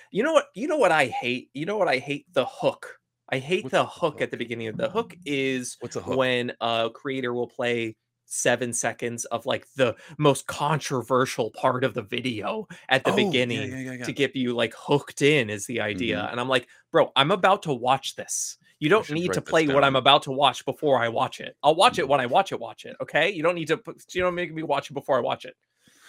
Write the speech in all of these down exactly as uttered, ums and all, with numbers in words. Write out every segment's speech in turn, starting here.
You know what? You know what I hate? You know what I hate? The hook. I hate What's the the hook at the hook? beginning of the hook is What's a hook? when a creator will play seven seconds of like the most controversial part of the video at the Oh, yeah, beginning yeah, yeah, yeah. to get you like hooked in is the idea. Mhm. And I'm like, bro, I'm about to watch this. You I don't should need to write this play what I'm down. about to watch before I watch it. I'll watch it Mhm. when I watch it, watch it. Okay. You don't need to put, you don't make me watch it before I watch it.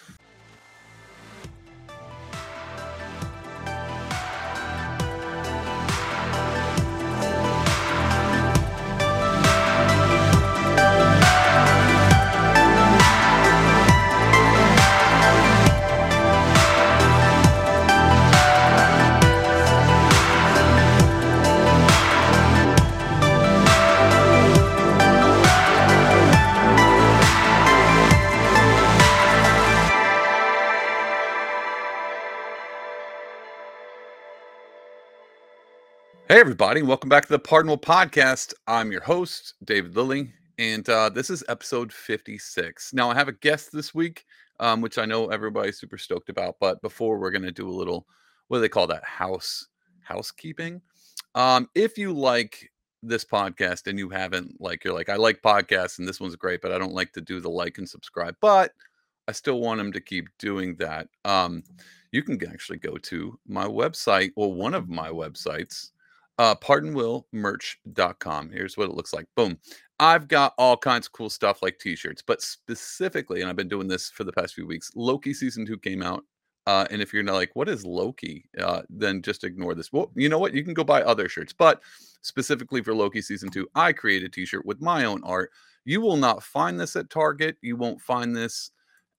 Hey, everybody, welcome back to the Pardonable Podcast. I'm your host, David Lilly, and uh, this is episode fifty-six. Now, I have a guest this week, um, which I know everybody's super stoked about, but before we're going to do a little, what do they call that? House housekeeping. Um, if you like this podcast and you haven't, like, you're like, I like podcasts and this one's great, but I don't like to do the like and subscribe, but I still want them to keep doing that. Um, you can actually go to my website, or one of my websites, uh, pardon will merch dot com. Here's what it looks like. Boom. I've got all kinds of cool stuff like t-shirts, but specifically, and I've been doing this for the past few weeks, Loki season two came out. Uh, and if you're not like, what is Loki? Uh, then just ignore this. Well, you know what? You can go buy other shirts, but specifically for Loki season two, I created a t-shirt with my own art. You will not find this at Target. You won't find this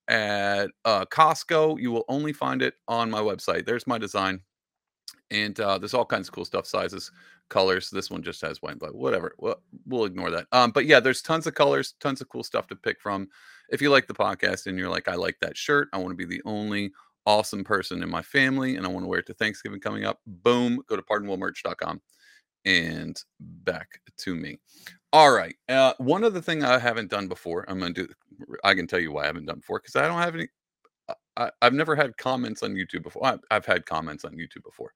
at uh, Costco. You will only find it on my website. There's my design. And uh, there's all kinds of cool stuff, sizes, colors. This one just has white and black, whatever. Well, we'll ignore that. Um, but yeah, there's tons of colors, tons of cool stuff to pick from. If you like the podcast and you're like, I like that shirt, I want to be the only awesome person in my family, and I want to wear it to Thanksgiving coming up, boom, go to pardon will merch dot com and back to me. All right. Uh, one other thing I haven't done before, I'm going to do, I can tell you why I haven't done before, because I don't have any, I, I've never had comments on YouTube before. I've, I've had comments on YouTube before.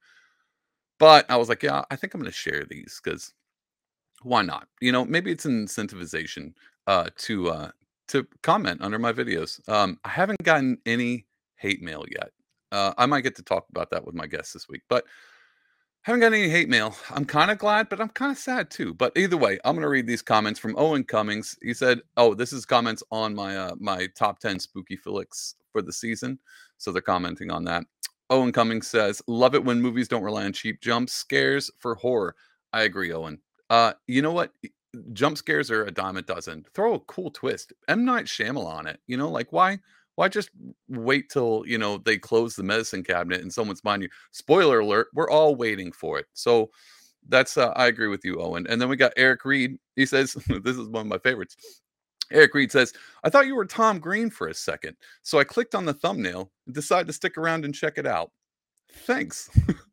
But I was like, yeah, I think I'm going to share these because why not? You know, maybe it's an incentivization uh, to uh, to comment under my videos. Um, I haven't gotten any hate mail yet. Uh, I might get to talk about that with my guests this week, but haven't got any hate mail. I'm kind of glad, but I'm kind of sad too. But either way, I'm going to read these comments from Owen Cummings. He said, "Oh, this is comments on my uh, my top ten spooky flicks for the season." So they're commenting on that. Owen Cummings says, "Love it when movies don't rely on cheap jump scares for horror." I agree, Owen. Uh, you know what? Jump scares are a dime a dozen. Throw a cool twist. M. Night Shyamalan on it. You know, like why? Why just wait till, you know, they close the medicine cabinet and someone's mind you? Spoiler alert, we're all waiting for it. So that's, uh, I agree with you, Owen. And then we got Eric Reed. He says, this is one of my favorites. Eric Reed says, I thought you were Tom Green for a second. So I clicked on the thumbnail and decided to stick around and check it out. Thanks.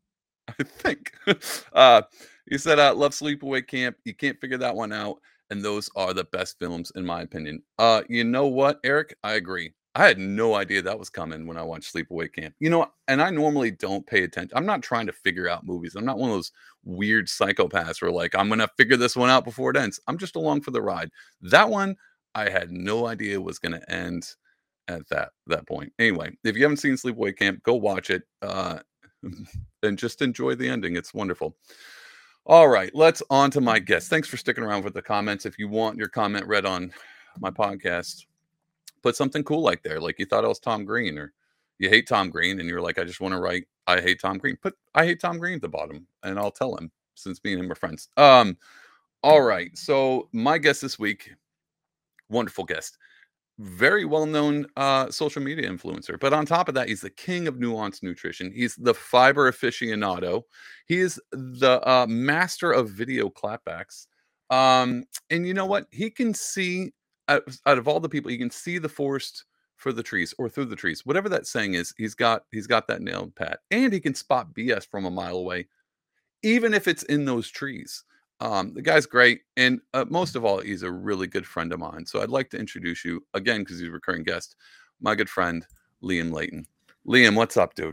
I think. uh, he said, uh, love Sleepaway Camp. You can't figure that one out. And those are the best films, in my opinion. Uh, you know what, Eric? I agree. I had no idea that was coming when I watched Sleepaway Camp. You know, and I normally don't pay attention. I'm not trying to figure out movies. I'm not one of those weird psychopaths where like, I'm going to figure this one out before it ends. I'm just along for the ride. That one, I had no idea was going to end at that that point. Anyway, if you haven't seen Sleepaway Camp, go watch it. Uh, and just enjoy the ending. It's wonderful. All right, let's on to my guest. Thanks for sticking around with the comments. If you want your comment read on my podcast, put something cool like there, like you thought I was Tom Green, or you hate Tom Green and you're like, I just want to write, I hate Tom Green. Put I hate Tom Green at the bottom, and I'll tell him, since me and him are friends. Um, all right. So my guest this week, wonderful guest. Very well-known uh, social media influencer. But on top of that, he's the king of nuanced nutrition. He's the fiber aficionado. He is the uh, master of video clapbacks. Um, and you know what? He can see, out, out of all the people, he can see the forest for the trees, or through the trees. Whatever that saying is, he's got he's got that nailed pat. And he can spot B S from a mile away, even if it's in those trees. Um, the guy's great. And uh, most of all, he's a really good friend of mine. So I'd like to introduce you again, because he's a recurring guest, my good friend, Liam Layton. Liam, what's up, dude?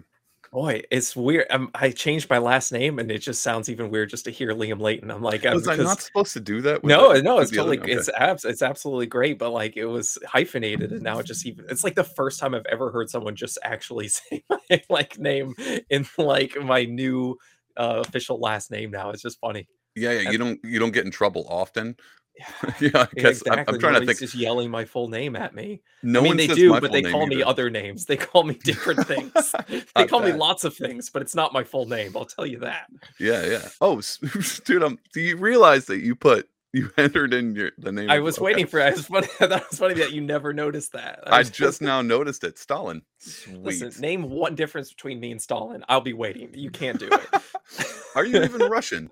Boy, it's weird. Um, I changed my last name, and it just sounds even weird just to hear Liam Layton. I'm like, um, Was I not because supposed to do that? Was I no, supposed no, to do it's the other totally one? Okay. it's abs it's absolutely great, but, like, it was hyphenated, and now it just even it's like the first time I've ever heard someone just actually say my, like, name in, like, my new, uh, official last name now. It's just funny. Yeah, yeah, you And don't you don't get in trouble often? yeah, Yeah, I yeah, guess I'm I'm exactly. trying to Nobody's think. just yelling my full name at me. I No mean, one they says do, my but full they name call me either. other names. They call me different things. They I call me bet. lots of things, but it's not my full name, I'll tell you that. Yeah, yeah. Oh, s dude, um, do you realize that you put you entered in your the name I of was okay. waiting for I was funny I thought it was funny that you never noticed that. I I was just now noticed it. Stalin. listen, Sweet. name one difference between me and Stalin. I'll be waiting. You can't do it. Are you even Russian?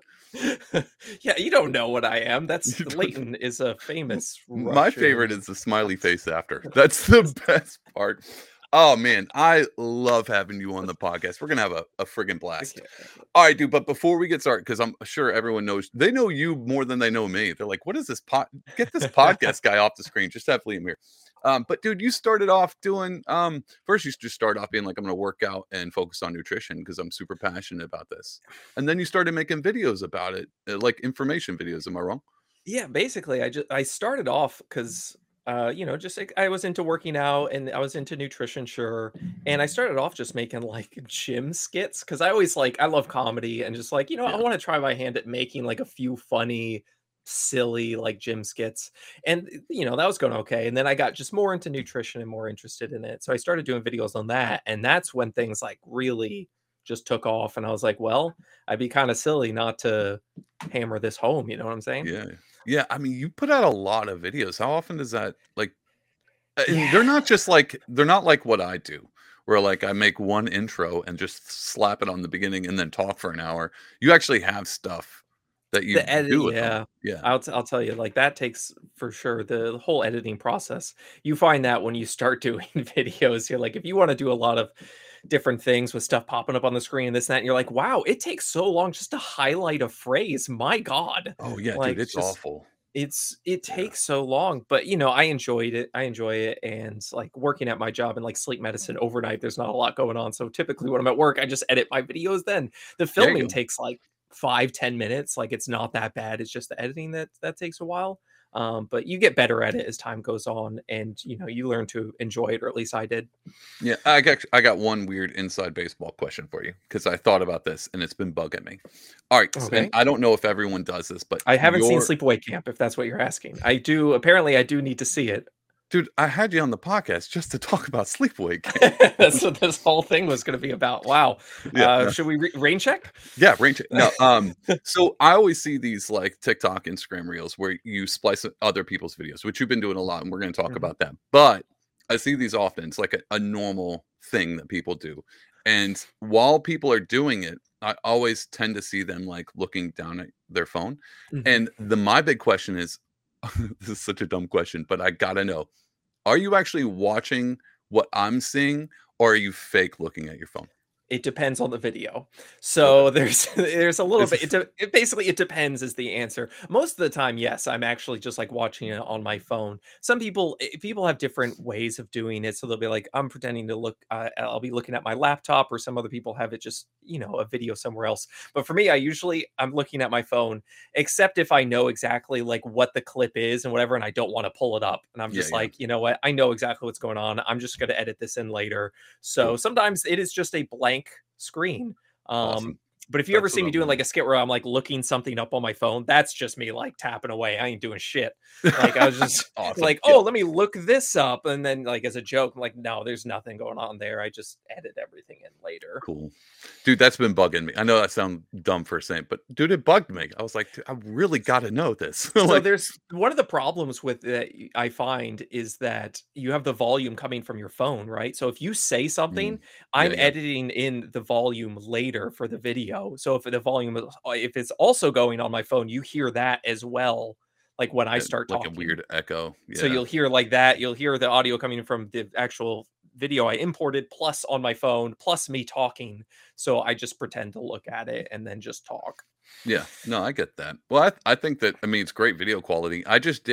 Yeah, you don't know what I am. That's You don't Leighton is a famous My favorite Russian. is the smiley face after. That's the best part. Oh man, I love having you on the podcast. We're gonna have a, a friggin' blast. Okay. All right, dude. But before we get started, because I'm sure everyone knows, they know you more than they know me. They're like, "What is this pod? Get this podcast guy off the screen." Just have Liam here. Um, but dude, you started off doing. Um, first, you just started off being like, "I'm gonna work out and focus on nutrition because I'm super passionate about this." And then you started making videos about it, uh, like information videos. Am I wrong? Yeah, basically, I just I started off because uh, you know, just like I was into working out and I was into nutrition, sure. And I started off just making like gym skits because I always like I love comedy and just like, you know, I Yeah. want to try my hand at making like a few funny, silly like gym skits. And you know, that was going okay. And then I got just more into nutrition and more interested in it. So I started doing videos on that. And that's when things like really just took off. And I was like, well, I'd be kind of silly not to hammer this home. You know what I'm saying? Yeah. Yeah, I mean, you put out a lot of videos. How often does that like uh, and Yeah. they're not just like they're not like what I do, where like I make one intro and just slap it on the beginning and then talk for an hour. You actually have stuff that you The edit do with them. yeah. Yeah. I'll t I'll tell you, like, that takes for sure the the whole editing process. You find that when you start doing videos, you're like, if you wanna do a lot of different things with stuff popping up on the screen, this, and that, and you're like, "Wow, it takes so long just to highlight a phrase, my god." Oh yeah, dude, Like, it's just awful. it's it Yeah. takes so long, but, you know, I enjoyed it. I enjoy it, and, like, working at my job in, like, sleep medicine overnight, there's not a lot going on, so typically when I'm at work, I just edit my videos then. The There you filming go. takes, like, five ten minutes, like, it's not that bad, it's just the editing that that takes a while, um, but you get better at it as time goes on, and, you know, you learn to enjoy it, or at least I did. Yeah, I got I got one weird inside baseball question for you because I thought about this and it's been bugging me. All right, s- and Okay. I don't know if everyone does this, but I haven't seen your Sleepaway Camp, if that's what you're asking. I do apparently, I do need to see it. dude, I had you on the podcast just to talk about Sleepaway Camp. That's what this whole thing was gonna be about. Wow. Yeah, Uh, no. should we re rain check? Yeah, rain check. No, um, so I always see these like TikTok, Instagram reels where you splice other people's videos, which you've been doing a lot, and we're going to talk Mhm. about that. But I see these often. It's like a, a normal thing that people do. And while people are doing it, I always tend to see them like looking down at their phone. Mhm. And the my big question is, this is such a dumb question, but I gotta know: Are you actually watching what I'm seeing, or are you fake looking at your phone? It depends on the video. Okay, So there's there's a little is bit it this de it basically it depends is the answer. Most of the time, yes, I'm actually just, like, watching it on my phone. Some people eh, people have different ways of doing it, so they'll be like, I'm pretending to look uh, I'll be looking at my laptop, or some other people have it just, you know, a video somewhere else. But for me, I usually I'm looking at my phone, except if I know exactly, like, what the clip is and whatever, and I don't wanna pull it up, and I'm yeah, just yeah, like, "You know what? I know exactly what's going on. I'm just gonna edit this in later." So cool, sometimes it is just a blank screen. Um, awesome. but if you ever That's see what me I'm doing like wondering. a skit where I'm like looking something up on my phone, that's just me like tapping away. I ain't doing shit. Like I was just Awesome. like, Yeah, oh, let me look this up. And then like as a joke, I'm like, no, there's nothing going on there. I just edit everything in later. cool. Dude, that's been bugging me. I know that sounds dumb for saying, but dude, it bugged me. I was like, "Dude, I really got to know this." So Like, there's one of the problems with that y- I find is that you have the volume coming from your phone, right? So if you say mm, something, yeah, I'm yeah, editing in the volume later for the video. So if the volume is uh, if it's also going on my phone, you hear that as well, like when I yeah, start like a talking. weird echo. So Yeah, you'll hear like that, you'll hear the audio coming from the actual video I imported plus on my phone, plus me talking. So I just pretend to look at it and then just talk. yeah. No, I get that. Well, I, I think that I mean it's great video quality. I just did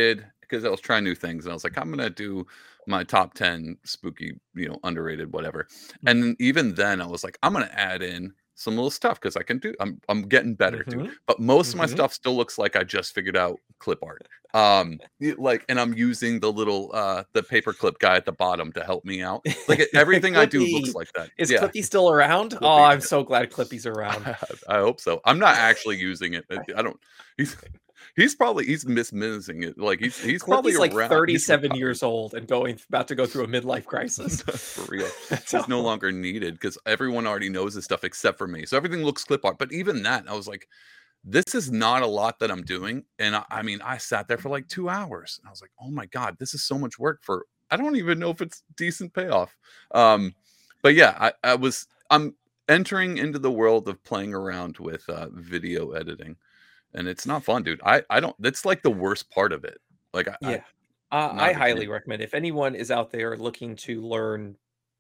because I was trying new things, and I was like, I'm gonna do my top ten spooky, you know, underrated, whatever. And then even then, I was like, I'm gonna add in some little stuff because I can do. I'm I'm getting better, dude. Mhm. But most of my Mhm. stuff still looks like I just figured out clip art. Um, y- like, and I'm using the little uh the paperclip guy at the bottom to help me out. Like e- everything I do looks Clippy. like that. Is Yeah, Clippy still around? Oh, Clippy. I'm so glad Clippy's around. I hope so. I'm not actually using it. I don't. He's he's probably he's mismissing it. Like he's he's probably Clippy's like around. He's thirty-seven retired years old and going about to go through a midlife crisis. for real. He's no So longer needed because everyone already knows this stuff except for me. So everything looks clip art. But even that, I was like, this is not a lot that I'm doing. And I, I mean, I sat there for like two hours. And I was like, oh my god, this is so much work for. I don't even know if it's decent payoff. Um, but yeah, I, I was. I'm entering into the world of playing around with uh, video editing. And it's not fun, dude. I I don't that's like the worst part of it. Like I, I yeah, uh, not I a big highly fan. recommend if anyone is out there looking to learn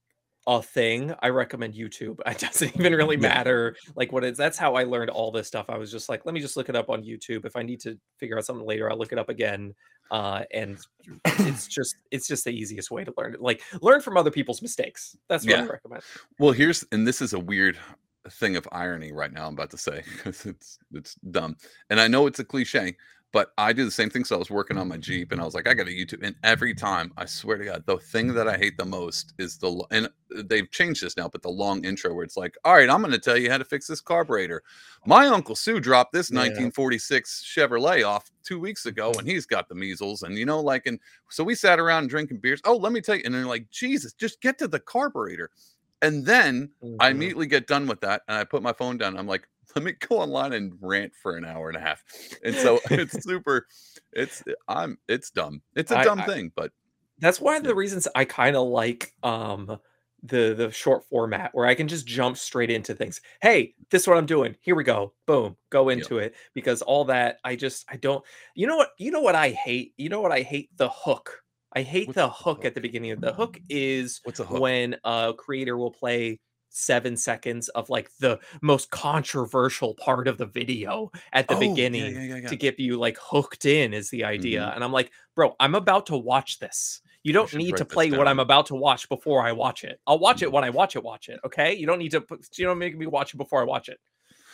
a thing, I recommend YouTube. It doesn't even really Yeah. matter like what it's that's how I learned all this stuff. I was just like, let me just look it up on YouTube. If I need to figure out something later, I'll look it up again. Uh, and it's just it's just the easiest way to learn it. Like learn from other people's mistakes. That's what I Yeah. recommend. Well, here's and this is a weird thing of irony right now I'm about to say because it's it's dumb. And I know it's a cliche, but I do the same thing. So I was working on my Jeep and I was like, I got a YouTube. And every time, I swear to God, the thing that I hate the most is the lo- and they've changed this now, but the long intro where it's like, all right, I'm gonna tell you how to fix this carburetor. My Uncle Sue dropped this Yeah. nineteen forty-six Chevrolet off two weeks ago and he's got the measles. And you know, like, and so we sat around drinking beers. Oh, let me tell you, and they're like, Jesus, just get to the carburetor. And then I Mhm. immediately get done with that and I put my phone down. I'm like, let me go online and rant for an hour and a half. And so it's super, it's I'm it's dumb. It's a I, dumb I thing, but That's one of yeah. the reasons I kinda like, um, the the short format where I can just jump straight into things. "Hey, this is what I'm doing. Here we go. Boom, go Yeah. into it." Because all that, I just I don't you know what you know what I hate? You know what I hate? The hook. I hate What's the the hook at the hook? beginning of the hook is What's a hook? when a creator will play seven seconds of, like, the most controversial part of the video at the Oh, yeah, beginning yeah, yeah, to yeah. get you, like, hooked in is the idea, Hmm. and I'm like, "Bro, I'm about to watch this. You I don't should need to write this play what I'm down. about to watch before I watch it. I'll watch it Mhm. when I watch it watch it, okay? You don't need to put you don't make me watch it before I watch it.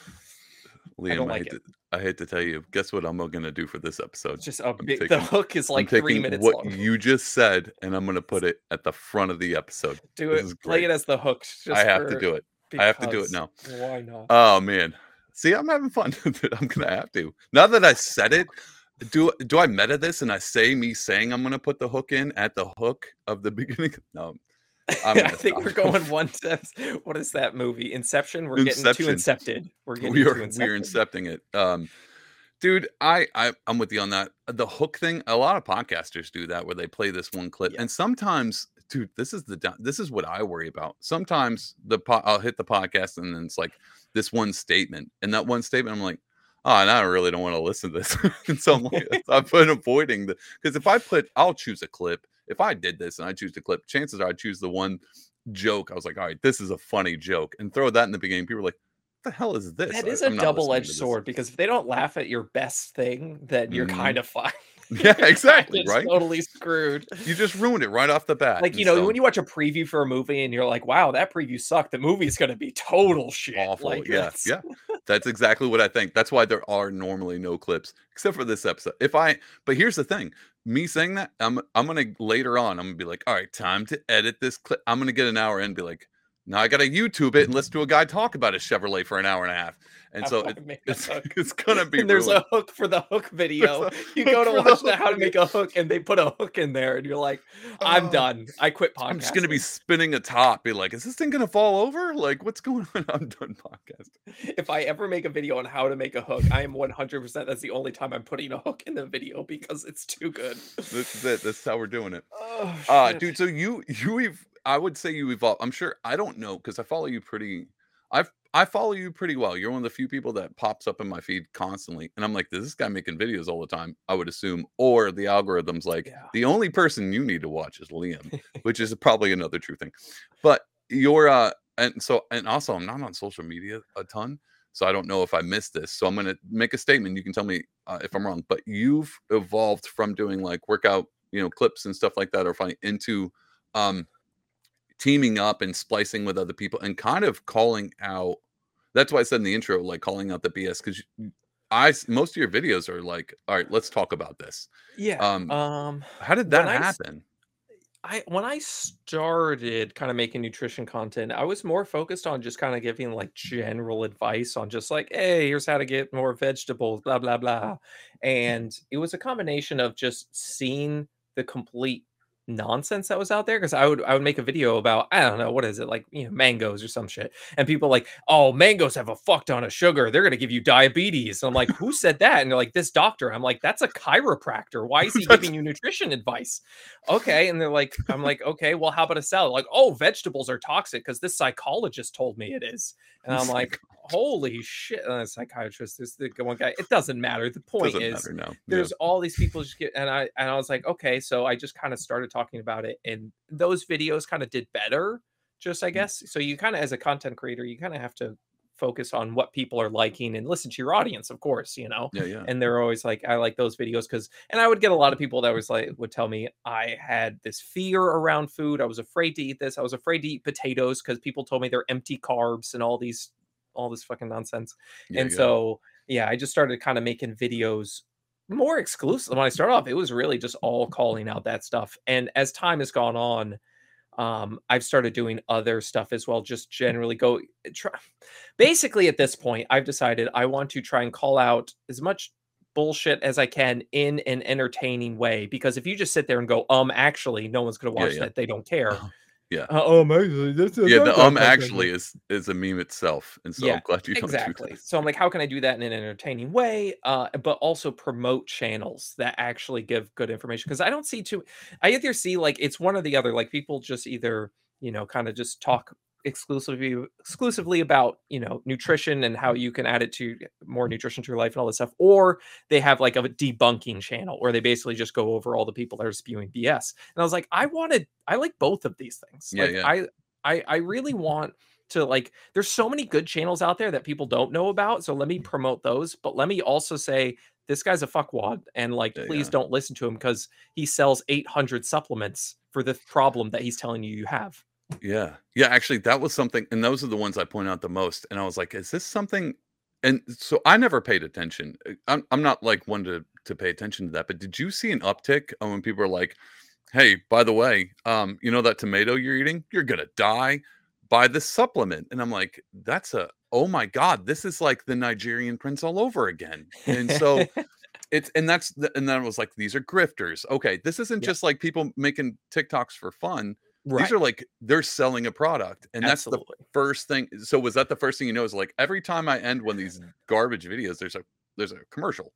I don't Liam, I like hate it. to I hate to tell you, guess what I'm gonna do for this episode? It's just a I'm big the taking hook is I'm like three taking minutes what long. you just said and I'm gonna put it at the front of the episode. Do This it. is Play great. it as the hook I just have to for do it. I have to do it because now. why not? Oh man. See, I'm having fun. I'm gonna have to. Now that I said it, do do I meta this and I say me saying I'm gonna put the hook in at the hook of the beginning? No, I'm I gonna think stop. we're going one step what is that movie? Inception? We're getting too Inception. incepted. We're getting We are too we are incepted. incepting it. Um, dude, I, I I'm with you on that. The hook thing. A lot of podcasters do that where they play this one clip, Yeah. and sometimes, dude, this is the down- this is what I worry about. Sometimes the po- I'll hit the podcast and then it's like this one statement, and that one statement, I'm like, oh, and I really don't want to listen to this, and so I'm like, I've been avoiding the because if I put, I'll choose a clip. If I did this and I choose a clip, chances are I choose the one joke. I was like, all right, this is a funny joke, and throw that in the beginning. People are like, what the hell is this? That I, is a I'm not listening double-edged to this. sword because if they don't laugh at your best thing, then you're Mhm. kind of fine. Yeah, You're exactly, kinda right? totally screwed. You just ruined it right off the bat, Like, and you know, so when you watch a preview for a movie and you're like, "Wow, that preview sucked." The movie's gonna be total shit. awful. Like, Yeah, that's yeah. That's exactly what I think. That's why there are normally no clips, except for this episode. If I but here's the thing, me saying that, I'm I'm gonna later on, I'm gonna be like, all right, time to edit this clip. I'm gonna get an hour in and be like, now I gotta YouTube it and listen to a guy talk about his Chevrolet for an hour and a half. And how so I it, make a it's hook. it's gonna be And there's ruined. a hook for the hook There's video. a You hook go to for the watch the hook how to video. make a hook, and they put a hook in there, and you're like, "I'm Oh, done. I quit I'm just gonna be podcasting." spinning a top, be like, is this thing gonna fall over? Like, what's going on? I'm done podcasting. If I ever make a video on how to make a hook, I am one hundred percent that's the only time I'm putting a hook in the video because it's too good. This is it. This is how we're doing it. Oh, Uh, shit. dude, so you you ev I would say you evolve. I'm sure I don't know because I follow you pretty I've I follow you pretty well. You're one of the few people that pops up in my feed constantly. And I'm like, "Does this guy making videos all the time?" I would assume. Or the algorithm's like, Yeah. the only person you need to watch is Liam, which is probably another true thing. But you're uh and so and also I'm not on social media a ton. so I don't know if I missed this. So I'm going to make a statement. You can tell me uh, if I'm wrong, but you've evolved from doing like workout, you know, clips and stuff like that, or funny into um, teaming up and splicing with other people and kind of calling out. That's why I said in the intro, like calling out the B S, because I s- most of your videos are like, all right, let's talk about this. Yeah. Um, Um, how did when that I s happen? I when I started kinda making nutrition content, I was more focused on just kinda giving, like, general advice on just like, "Hey, here's how to get more vegetables, blah, blah, blah." And it was a combination of just seeing the complete nonsense that was out there, because I would I would make a video about, I don't know, what is it, like, you know, mangoes or some shit, and people like, "Oh, mangoes have a fuck ton of sugar. They're gonna give you diabetes." And I'm like, "Who said that?" And they're like, "This doctor." I'm like, "That's a chiropractor. Why is he That's giving you nutrition advice?" Okay. And they're like, I'm like, okay, well, how about a salad? Like, oh, vegetables are toxic because this psychologist told me it is. And I'm it's like, like, holy shit. And a psychiatrist, there's the one guy. It doesn't matter. The point doesn't is, matter now. Yeah. there's all these people just get, and I and I was like, okay, so I just kind of started talking about it, and those videos kind of did better, just I Mm. guess. So you kind of, as a content creator, you kind of have to focus on what people are liking and listen to your audience, of course, you know. Yeah, yeah. And they're always like, I like those videos because, and I would get a lot of people that was like, would tell me I had this fear around food. I was afraid to eat this. I was afraid to eat potatoes because people told me they're empty carbs and all these, all this fucking nonsense. Yeah, And yeah. so, yeah, I just started kind of making videos more exclusive. When I started off, it was really just all calling out that stuff. And as time has gone on, um, I've started doing other stuff as well, just generally go try. Basically, at this point, I've decided I want to try and call out as much bullshit as I can in an entertaining way. Because if you just sit there and go, um, actually, no one's going to Yeah, watch yeah. that. They don't care. Uh-huh. Yeah. Uh, um, actually, this is Yeah, that, the that, um that, that, that. actually is is a meme itself, and so I'm Yeah, glad you don't do exactly. that. So I'm like, how can I do that in an entertaining way, uh, but also promote channels that actually give good information? Because I don't see too, I either see like it's one or the other. Like people just either, you know, kind of just talk exclusively exclusively about, you know, nutrition and how you can add it to more nutrition to your life and all this stuff, or they have like a debunking channel where they basically just go over all the people that are spewing B S. And I was like, I wanted, I like both of these things. Yeah, Like yeah. I, I, I really want to, like, there's so many good channels out there that people don't know about, so let me promote those, but let me also say this guy's a fuckwad, and like Yeah, please yeah. don't listen to him because he sells eight hundred supplements for the problem that he's telling you you have. Yeah. Yeah, actually, that was something, and those are the ones I point out the most, and I was like, "Is this something?" And so I never paid attention. Uh, I'm I'm not, like, one to to pay attention to that, but did you see an uptick on when people are like, "Hey, by the way, um, you know that tomato you're eating? You're gonna die. Buy this supplement." And I'm like, "That's a oh my god, this is like the Nigerian prince all over again." And so it's and that's the and then I was like, "These are grifters." Okay, this isn't Yeah, just like people making TikToks for fun. These right, are like they're selling a product, and that's the absolutely. first thing. So was that the first thing you know? Is like every time I end one of these garbage videos, there's a there's a commercial.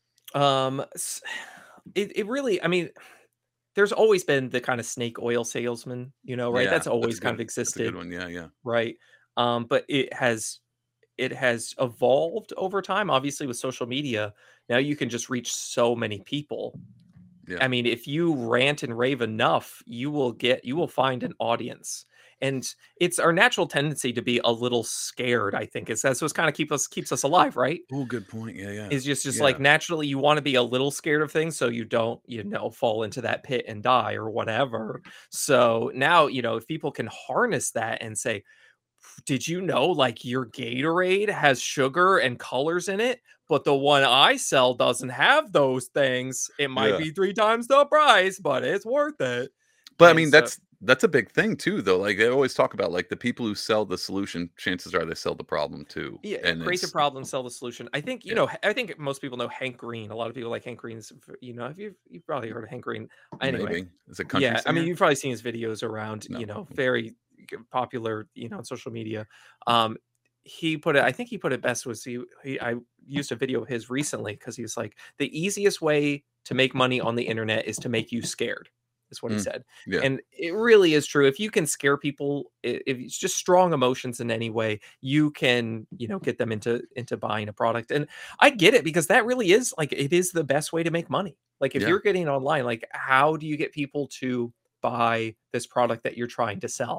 Um, s it it really, I mean, there's always been the kind of snake oil salesman, you know, right? Yeah, That's that's a always kind good of that's a good existed, one. Yeah, yeah, right? Um, but it has it has evolved over time, obviously, with social media. Now you can just reach so many people. yeah, I mean, if you rant and rave enough, you will get you will find an audience. And it's our natural tendency to be a little scared, I think. It's that's what's kind of keep us keeps us alive, right? oh, good point. Yeah, yeah, Is just just like yeah, naturally you want to be a little scared of things so you don't, you know, fall into that pit and die or whatever. So now, you know, if people can harness that and say, did you know like your Gatorade has sugar and colors in it, but the one I sell doesn't have those things? It might yeah. be three times the price, but it's worth it. But I And mean, so, that's that's a big thing too, though. Like they always talk about, like the people who sell the solution, chances are they sell the problem too, yeah, and create the it's problem, sell the solution. I think, you yeah, know, I think most people know Hank Green. A lot of people like Hank Green's, you know, have you you've probably heard of Hank Green. Anyway, maybe is a country yeah, I mean, singer. you've probably seen his videos around, No, you know, very g- popular, you know, on social media. Um, he put it, I think he put it best was he, he I used a video of his recently because he's like, the easiest way to make money on the internet is to make you scared, is what he mm, said. yeah, And it really is true. If you can scare people, i- if it's just strong emotions in any way, you can, you know, get them into into buying a product. And I get it because that really is like it is the best way to make money. Like if yeah, you're getting online, like how do you get people to buy this product that you're trying to sell?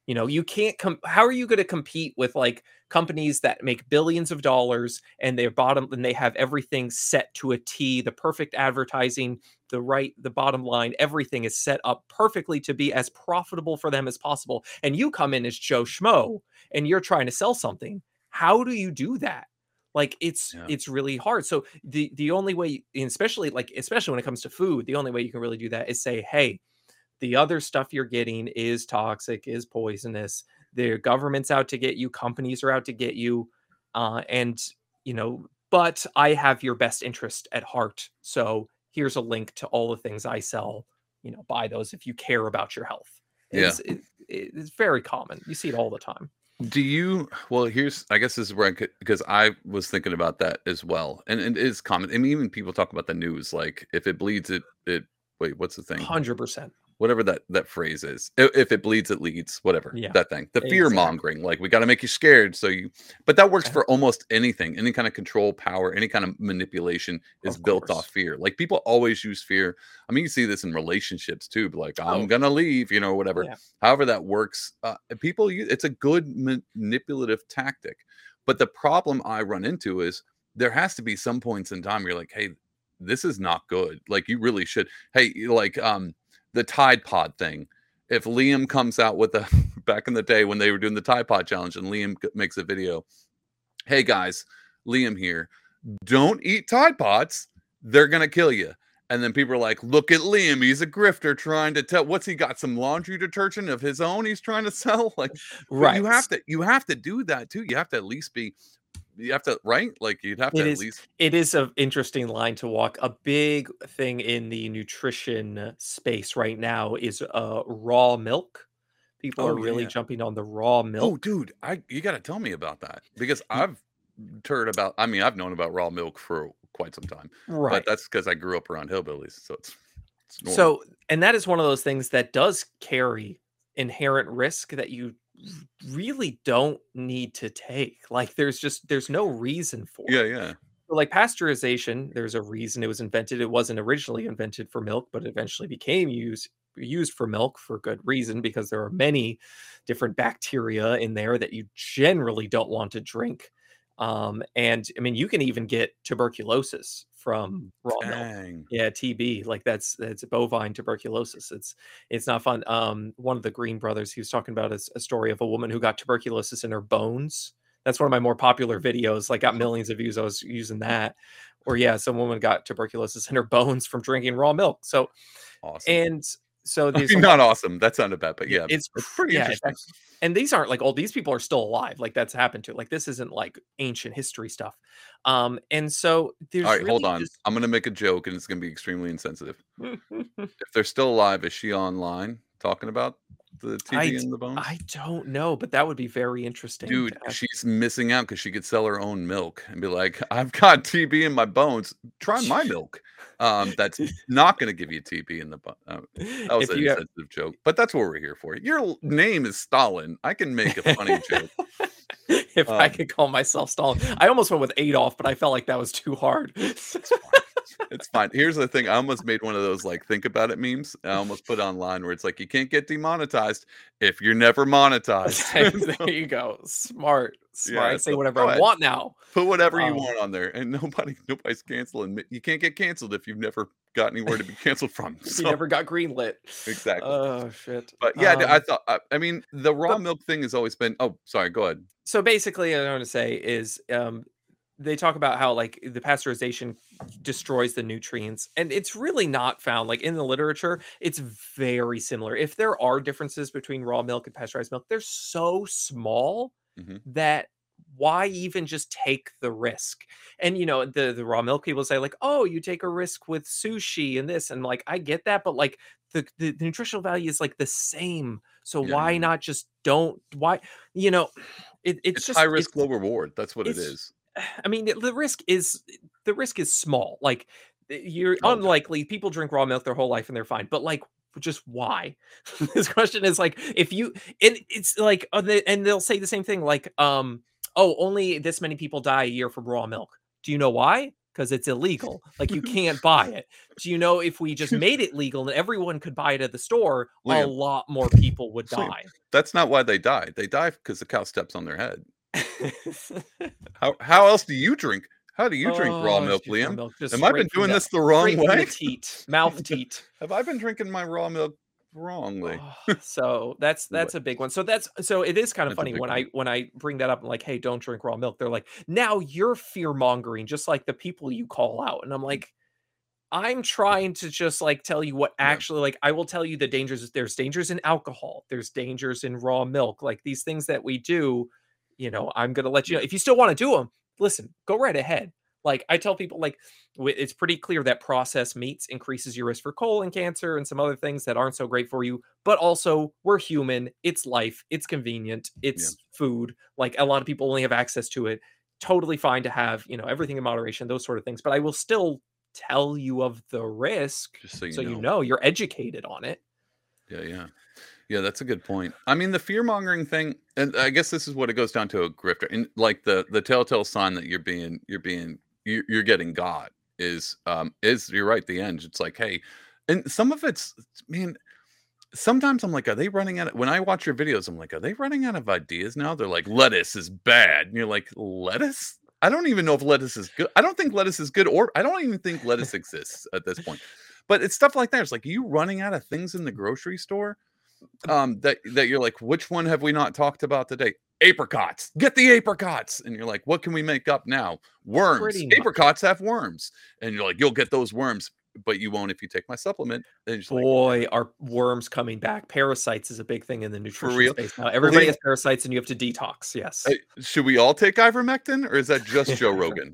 You know, you can't com how are you gonna compete with, like, companies that make billions of dollars and their bottom and they have everything set to a T, the perfect advertising, the right the bottom line, everything is set up perfectly to be as profitable for them as possible, and you come in as Joe Schmo, and you're trying to sell something. How do you do that? Like, it's Yeah. it's really hard. So, the the only way and especially, like especially when it comes to food, the only way you can really do that is say, "Hey, the other stuff you're getting is toxic, is poisonous. The government's out to get you, companies are out to get you, uh, and, you know, but I have your best interest at heart. So here's a link to all the things I sell. You know, buy those if you care about your health." Yeah. It's it, it's very common. You see it all the time. Do you well, here's I guess this is where I could because I was thinking about that as well. And, and it is common. I mean, even people talk about the news, like if it bleeds, it it wait, what's the thing? one hundred percent. Whatever that that phrase is. I- If it bleeds, it leads, whatever Yeah, that thing. The fear exactly. mongering, like we got to make you scared. So you, but that works Uh, for almost anything, any kind of control, power, any kind of manipulation is Of built off course. fear. Like people always use fear. I mean, you see this in relationships too, but like I'm Oh, gonna leave, you know, whatever. yeah. However that works, uh, people use it's a good manipulative tactic. But the problem I run into is there has to be some points in time where you're like, hey, this is not good. Like you really should. Hey, you like um the Tide Pod thing. If Liam comes out with a back in the day when they were doing the Tide Pod challenge and Liam g- makes a video, hey guys, Liam here, don't eat Tide Pods. They're going to kill you. And then people are like, look at Liam. He's a grifter trying to tell what's he got some laundry detergent of his own he's trying to sell. Like, but you Right. have to, you have to do that too. You have to at least be, you have to, right? Like, you'd have to It at is least, it is an interesting line to walk. A big thing in the nutrition space right now is, uh, raw milk. People are oh, yeah, really yeah. jumping on the raw Oh, milk. dude, I you got to tell me about that because Y I've heard about. I mean, I've known about raw milk for quite some time, but Right. that's because I grew up around hillbillies, so it's it's normal. So and that is one of those things that does carry inherent risk that you really don't need to take. Like, there's just there's no reason for Yeah, it. yeah. So, like, pasteurization, there's a reason it was invented. It wasn't originally invented for milk, but eventually became used used for milk for good reason because there are many different bacteria in there that you generally don't want to drink. Um, and I mean, you can even get tuberculosis from raw milk. Dang. Yeah, T B, like that's that's bovine tuberculosis. It's it's not fun. Um, one of the Green brothers, he was talking about is a story of a woman who got tuberculosis in her bones. That's one of my more popular videos, like, got millions of views, I was using that. Or, yeah, some woman got tuberculosis in her bones from drinking raw milk. So Awesome. and so I there's a mean, lot not awesome. That sounded bad, but yeah, yeah, it's it's cr pretty yeah, it's interesting. act and these aren't, like, old these people are still alive, like, that's happened to like, this isn't, like, ancient history stuff. Um, and so All there's right, hold really on. just I'm gonna make a joke, and it's gonna be extremely insensitive. If they're still alive, is she online talking about the I T B d and the bones? I don't know, but that would be very interesting to Dude, ask. she's missing out because she could sell her own milk and be like, "I've got T B in my bones. Try my milk." Um, that's not gonna give you T B in the bone. Uh, that was If an you have insensitive joke, but that's what we're here for. Your l name is Stalin. I can make a funny joke. if I Um, could call myself Stalin. I almost went with Adolf, but I felt like that was too hard. it's fine. It's fine. Here's the thing. I almost made one of those like think about it memes. I almost put online where it's like you can't get demonetized if you're never monetized. There you go. Smart, smart. I Yeah, can say so whatever I go ahead. want now. Put whatever you Um, want on there, and nobody nobody's canceling me. You can't get canceled if you've never got anywhere to be canceled from. you So never got greenlit. exactly. Oh, shit. But yeah, I Um, thought I, I mean the raw but milk thing has always been. Oh, sorry. Go ahead. so basically, what I want to say is, um, they talk about how like the pasteurization destroys the nutrients, and it's really not found like in the literature. It's very similar. If there are differences between raw milk and pasteurized milk, they're so small Hmm. that why even just take the risk? And you know, the the raw milk people say like, "Oh, you take a risk with sushi and this," and like I get that, but like the the, the nutritional value is like the same. So Yeah, yeah, why yeah. not just don't? Why you know? It, it's It's high just risk, it's low reward. That's what it it's is. I mean, the the risk is the risk is small. Like, eh, you're Oh, okay. unlikely people drink raw milk their whole life and they're fine, but, like, just why? This question is, like, if you and it's like, uh, they and they'll say the same thing, like, um, "Oh, only this many people die a year from raw milk." Do you know why? 'cause it's illegal. Like, you can't buy it. Do you know if we just made it legal and everyone could buy it at the store, a Liam. lot more people would Liam, die. that's not why they die. They die because the cow steps on their head. How how else do you drink? How do you drink raw Oh, it's milk, just raw Liam? milk, just Am I been straight from doing the this the wrong straight from the way? teat, mouth teat. Have I been drinking my raw milk wrongly? Oh, so that's What? that's a big one. So that's so it is kind of That's a funny big when one. I when I bring that up, I'm like, "Hey, don't drink raw milk." They're like, "Now you're fear-mongering just like the people you call out." And I'm like, "I'm trying to just, like, tell you what Yeah. actually like, I will tell you the dangers. There's dangers in alcohol. There's dangers in raw milk. Like, these things that we do, you know, I'm gonna let you know. Yeah. If you still wanna do 'em, listen, go right ahead." Like, I tell people, like, w it's pretty clear that processed meats increases your risk for colon cancer and some other things that aren't so great for you, but also, we're human, it's life, it's convenient, Yeah. it's food. Like, a lot of people only have access to it. Totally fine to have, you know, everything in moderation, those sort of things, but I will still tell you of the risk, Just so you so you know. know, you're educated on it. Yeah, yeah. Yeah, that's a good point. I mean, the fear-mongering thing and I guess this is what it goes down to a grifter, and, like, the the telltale sign that you're being you're being you're you're getting got is, um, is you're right, the end. It's like, "Hey" and some of it's man, sometimes I'm like, "Are they running out of" when I watch your videos, I'm like, "Are they running out of ideas now?" They're like, "Lettuce is bad." And you're like, "Lettuce?" I don't even know if lettuce is good. I don't think lettuce is good, or I don't even think lettuce exists at this point. But it's stuff like that. It's like, you running out of things in the grocery store, um, that that you're like, "Which one have we not talked about today?" "Apricots. Get the apricots." And you're like, "What can we make up now?" "Worms. Pretty much. Apricots have worms." And you're like, "You'll get those worms, but you won't if you take my supplement." And you're just like Boy, are worms coming back. Parasites is a big thing in the For nutrition real? space now. Everybody Liam has parasites, and you have to detox, yes. Hey, should we all take ivermectin, or is that just Joe Rogan?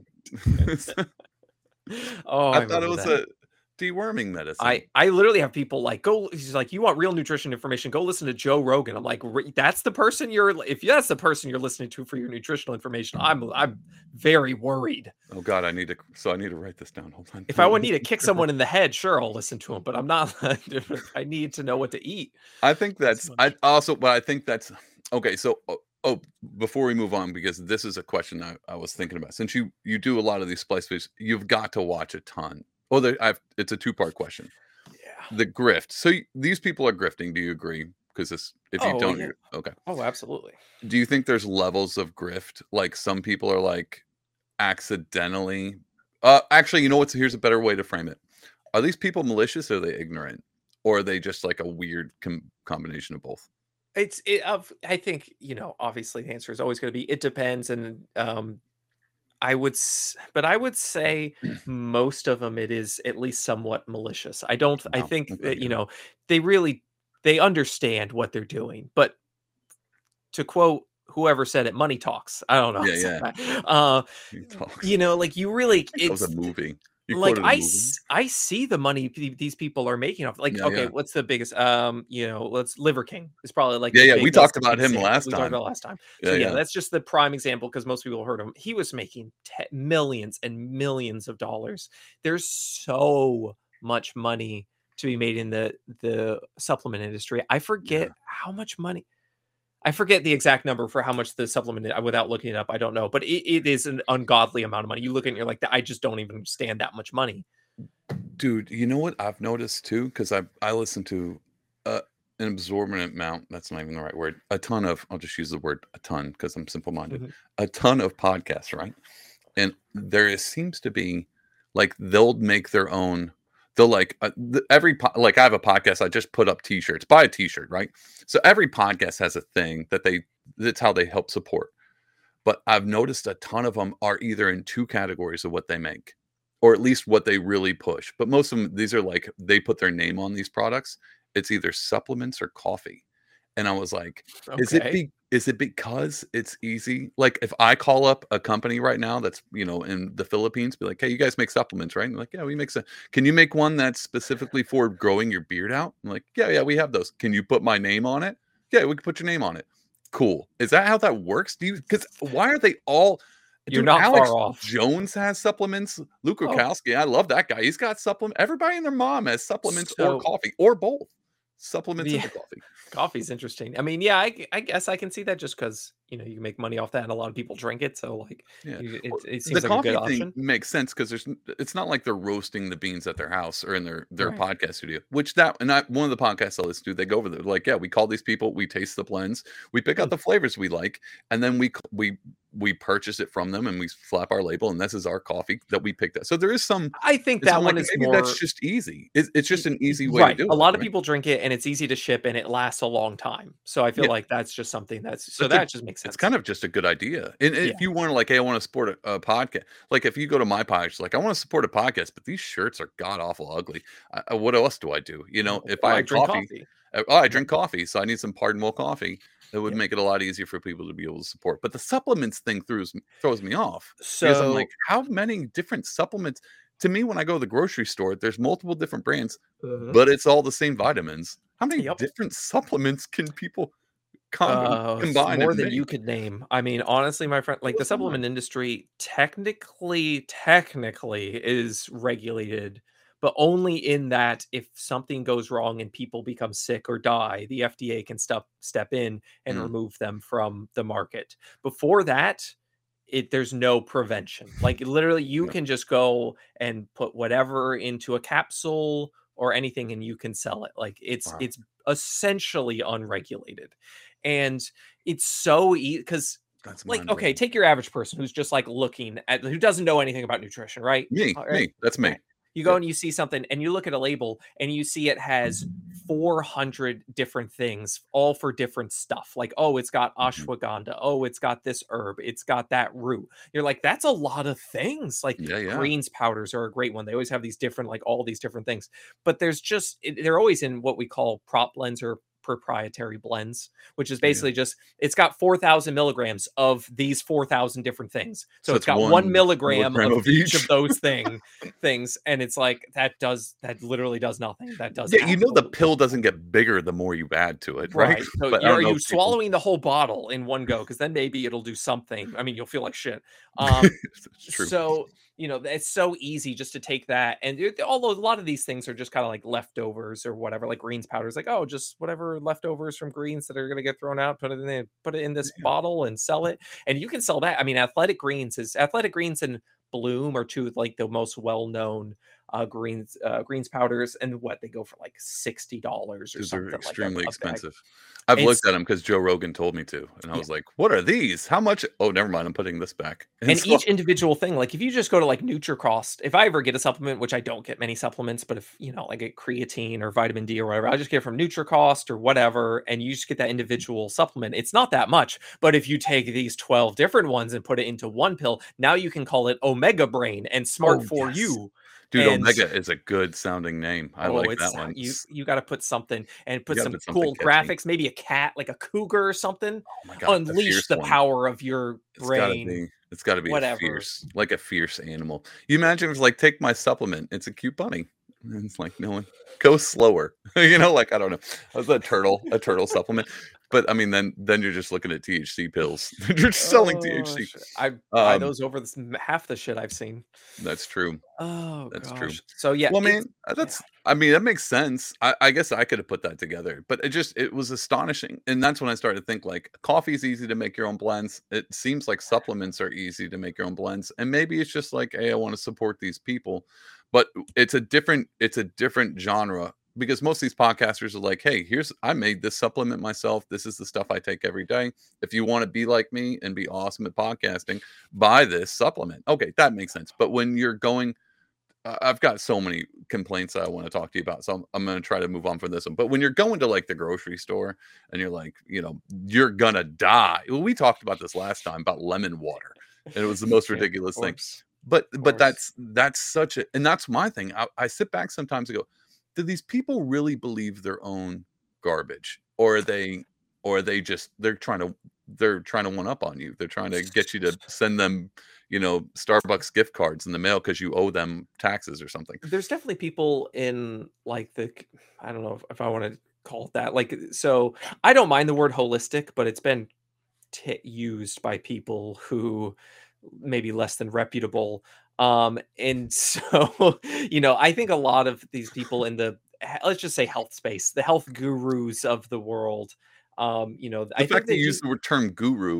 Oh, I I thought it remember was that. a deworming medicine. I I literally have people like, "Go" he's like, "You want real nutrition information, go listen to Joe Rogan." I'm like, "Re that's the person you're li if that's the person you're listening to for your nutritional information, I'm I'm very worried." Oh god, I need to so I need to write this down. Hold on. If I would need to kick someone in the head, sure, I'll listen to him, but I'm not I need to know what to eat. I think It's that's I much also but I think that's okay, so, oh oh, before we move on, because this is a question I I was thinking about. Since you you do a lot of these splice videos, you've got to watch a ton. Well, there I've it's a two-part question. Yeah. The grift. So, y these people are grifting, do you agree? 'Cause this if you Oh, don't, yeah. you're okay. Oh, absolutely. Do you think there's levels of grift? Like, some people are, like, accidentally uh, actually, you know what? Here's a better way to frame it. Are these people malicious, or are they ignorant? Or are they just, like, a weird com combination of both? It's it of I think, you know, obviously, the answer is always gonna be, "It depends," and, um, I would s but I would say most of 'em, it is at least somewhat malicious. I don't I Wow, think okay, that, you yeah. know, they really they understand what they're doing, but to quote whoever said it, "Money talks." I don't know how Yeah, to say yeah. that. Uh, He talks. you know, like, you really I think that was a it's d movie. You like, quoted a I movie? s I see the money the these people are making off like, Yeah, okay, yeah. what's the biggest, um, you know, let's Liver King is probably, like, Yeah, the yeah, we talked biggest about him example. last We talked time. about last time. So, Yeah, yeah, yeah. that's just the prime example 'cause most people heard him. He was making te millions and millions of dollars. There's so much money to be made in the the supplement industry. I Yeah. forget how much money I forget the exact number for how much the supplement i without looking it up, I don't know, but it it is an ungodly amount of money. You look at it and you're like, "I just don't even stand that much money." Dude, you know what I've noticed too? 'Cause I I listen to, uh, an absorbent amount that's not even the right word. A ton of I'll just use the word "a ton" 'cause I'm simple-minded. Mhm. A ton of podcasts, right? And there is seems to be like, they'll make their own they'll, like, uh, the every po like, I have a podcast, I just put up T-shirts. Buy a T-shirt, right? So, every podcast has a thing that they that's how they help support. But I've noticed a ton of 'em are either in two categories of what they make, or at least what they really push. But most of 'em, these are, like they put their name on these products. It's either supplements or coffee. And I was like, "Is it Okay. be is it because it's easy?" Like, if I call up a company right now that's, you know, in the Philippines, be like, "Hey, you guys make supplements, right?" And they're like, "Yeah, we make some can you make one that's specifically for growing your beard out?" I'm like, "Yeah, yeah, we have those." "Can you put my name on it?" "Yeah, we can put your name on it." "Cool." Is that how that works? Do you 'cause why are they all You're dude, not Alex far off. Jones has supplements. Luke Oh. Rudkowski, I love that guy. He's got supplement everybody and their mom has supplements or So coffee, or both. Supplements The into coffee. coffee's interesting. I mean, yeah, I g I guess I can see that just 'cause you know, you can make money off that, and a lot of people drink it, so, like, Yeah. you it Well, it the seems like a good coffee thing option. makes sense 'cause there's n it's not like they're roasting the beans at their house or in their their Right. podcast studio, which that and that one of the podcasts I listen to, they go over there, like, "Yeah, we call these people, we taste the blends, we pick out Mm. the flavors we like, and then we c we we purchase it from them, and we slap our label, and this is our coffee that we picked out." So there is some I think it's that I'm like, one is maybe that's more just easy. It's it's Y just an y easy way to right. do A it, lot of right? people drink it, and it's easy to ship, and it lasts a long time. So I feel Yeah. like that's just something that's so That's a that just makes it's sense. kind of just a good idea. And Yeah. if you wanna, like, "Hey, I wanna support a a podca" like, if you go to my podcast, like, "I wanna support a podcast, but these shirts are god awful ugly. Uh, uh, what else do I do?" You know, if Or I I had drink coffee coffee. uh, "Oh, I Right. drink coffee, so I need some Pardonable coffee." It would Yep. make it a lot easier for people to be able to support. But the supplements thing throws m throws me off because I'm like, So "How many different supplements" to me, when I go to the grocery store, there's multiple different brands, Mhm. but it's all the same vitamins. How many Yep. different supplements can people combi Uh, s combine more and than you make? could name. I mean, honestly, my friend like, Who the is supplement on? industry technically technically is regulated, but only in that if something goes wrong and people become sick or die, the FDA can step step in and Mm. remove them from the market. Before that, it there's no prevention. Like, literally, you Yeah. can just go and put whatever into a capsule or anything, and you can sell it. Like, it's Wow. it's essentially unregulated. And it's so ea 'cause, That's like, mind okay, blowing. take your average person who's just, like, looking at who doesn't know anything about nutrition, right? Me, Alright, me, that's me. right. You go Yeah. and you see something, and you look at a label, and you see it has four hundred different things, all for different stuff. Like, "Oh, it's got Mhm. ashwagandha. Oh, it's got this herb. It's got that root." You're like, "That's a lot of things." Like, Yeah, yeah. greens powders are a great one. They always have these different like, all these different things. But there's just it they're always in what we call prop blends or proprietary blends, which is Yeah. basically just it's got four thousand milligrams of these four thousand different things. So So it's it's got one one milligram milligram of of each of each. those thing things, and it's like, that does that literally does nothing. That does Yeah, you know the absolutely pill doesn't nothing. get bigger the more you add to it, right? Right. So But I you're are don't know you if people swallowing the whole bottle in one go? 'Cause then maybe it'll do something. I mean, you'll feel like shit. Um, It's true. so, you know, it's so easy just to take that, and it although a lot of these things are just kinda like leftovers or whatever, like greens powder is like, "Oh, just whatever leftovers from greens that are gonna get thrown out, put it in the put it in this Yeah. bottle and sell it." And you can sell that. I mean, Athletic Greens is Athletic Greens and Bloom are two of, like, the most well-known, uh, greens uh, greens powders, and what, they go for, like, sixty dollars or Dude, they're something like a extremely a bag. expensive. I've It's looked at 'em 'cause Joe Rogan told me to, and I Yeah. was like, "What are these? How much" "Oh, never mind. I'm putting this back." And And so each individual thing, like, if you just go to, like, Nutricost if I ever get a supplement, which I don't get many supplements, but if, you know, I get creatine or vitamin D or whatever, I just get it from Nutricost or whatever, and you just get that individual supplement. It's not that much, but if you take these twelve different ones and put it into one pill, now you can call it Omega Brain and Smart Oh, for yes. You. Dude, And Omega is a good sounding name. I Oh, like it's that so one. you S you gotta put something and You put gotta some put something cool catchy. graphics, maybe a cat, like a cougar or something. Oh my god, the Unleash fierce the one. power of your It's gotta brain. be it's gotta be a Whatever. fierce like a fierce animal. You Yeah. imagine it was like, "Take my supplement. It's a cute bunny." And it's like, "No one go slower." You know, like, I don't know. As a turtle a turtle supplement. But, I mean, then then you're just looking at THC pills. They're just selling Oh, THC. sh I buy Um those over this m half the shit I've seen. That's true. Oh That's true. gosh. So, yeah, Well, it's man, uh, yeah. that's I mean, that makes sense. I I guess I could have put that together, but it just it was astonishing, and that's when I started to think, like, coffee is easy to make your own blends. It seems like supplements are easy to make your own blends, and maybe it's just like, "Hey, I wanna support these people." But w it's a different it's a different genre because most of these podcasters are like, "Hey, here's I made this supplement myself. This is the stuff I take every day. If you wanna be like me and be awesome at podcasting, buy this supplement." Okay, that makes sense. But when you're going uh, I've got so many complaints that I wanna talk to you about, so I'm I'm gonna try to move on from this one. But when you're going to, like, the grocery store and you're like, you know, "You're gonna die." Well, we talked about this last time about lemon water, and it was the most Yeah, of ridiculous thing. course. But Of but course. that's that's such a and that's my thing. I I sit back sometimes and go, "Do these people really believe their own garbage? Or are they or are they just they're trying to they're trying to one up on you? They're trying to get you to send them, you know, Starbucks gift cards in the mail 'cause you owe them taxes or something." There's definitely people in, like, the c I don't know if if I wanna call it that. Like, so, I don't mind the word holistic, but it's been ti used by people who may be less than reputable. Um, and so, you know, I think a lot of these people in the he let's just say health space, the health gurus of the world, um, you know, The I think fact that they you use do the word term "guru"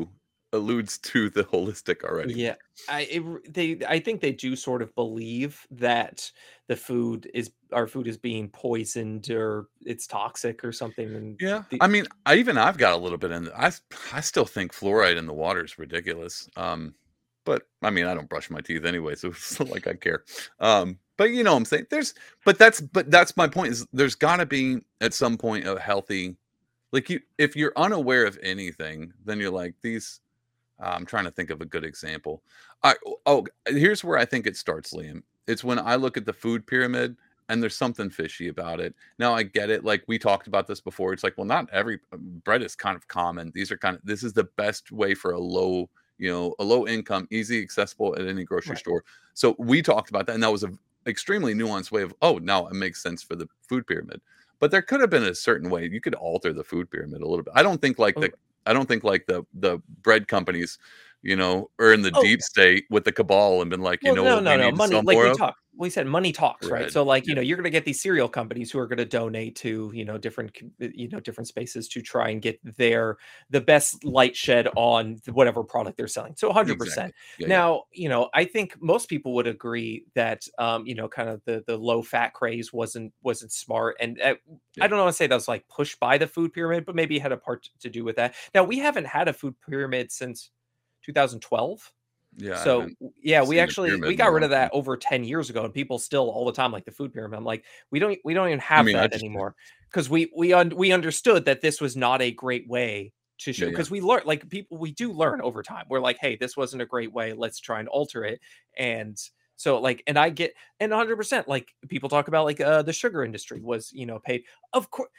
alludes to the holistic already. Yeah, I it, r- they I think they do sort of believe that the food is our food is being poisoned or it's toxic or something, and Yeah, the I mean, I even I've got a little bit in. I s- I still think fluoride in the water is ridiculous. Um, but I mean, I don't brush my teeth anyway, so it's not like I care. Um, but you know what I'm saying? There's, but that's but that's my point is there's got to be at some point a healthy like you if you're unaware of anything, then you're like these. Uh, I'm trying to think of a good example. I oh, here's where I think it starts, Liam. It's when I look at the food pyramid and there's something fishy about it. Now I get it. Like we talked about this before. It's like, well, not every um, bread is kind of common. These are kind of this is the best way for a low, you know, a low income, easy accessible at any grocery right. store. So we talked about that, and that was a extremely nuanced way of oh, now it makes sense for the food pyramid. But there could have been a certain way you could alter the food pyramid a little bit. I don't think like the Oh, I don't think like the the bread companies, you know, are in the oh, deep state with the cabal and been like, you Well, know no, what we no, no. need to Money, sell like more we of? talk, we said money talks, right? Bread. So, like, you Yeah, know, you're going to get these cereal companies who are going to donate to, you know, different, c- uh, you know, different spaces to try and get their the best light shed on th- whatever product they're selling. So, one hundred percent. exactly. Yeah, yeah, Now, you know, I think most people would agree that, um, you know, kind of the the low fat craze wasn't wasn't smart, and uh, I yeah, don't want to say that was like pushed by the food pyramid, but maybe it had a part to do with that. Now, we haven't had a food pyramid since two thousand twelve. yeah. I So, haven't w yeah, we seen a actually we pyramid in a got rid long of time. that over ten years ago, and people still all the time like the food pyramid. I'm like, "We don't we don't even I have mean, I that just anymore because we we un we understood that this was not a great way to show yeah, yeah, because we learn like, people we do learn over time. We're like, "Hey, this wasn't a great way, let's try and alter it," and so, like and I get and one hundred percent, like, people talk about, like, uh, the sugar industry was, you know, paid of course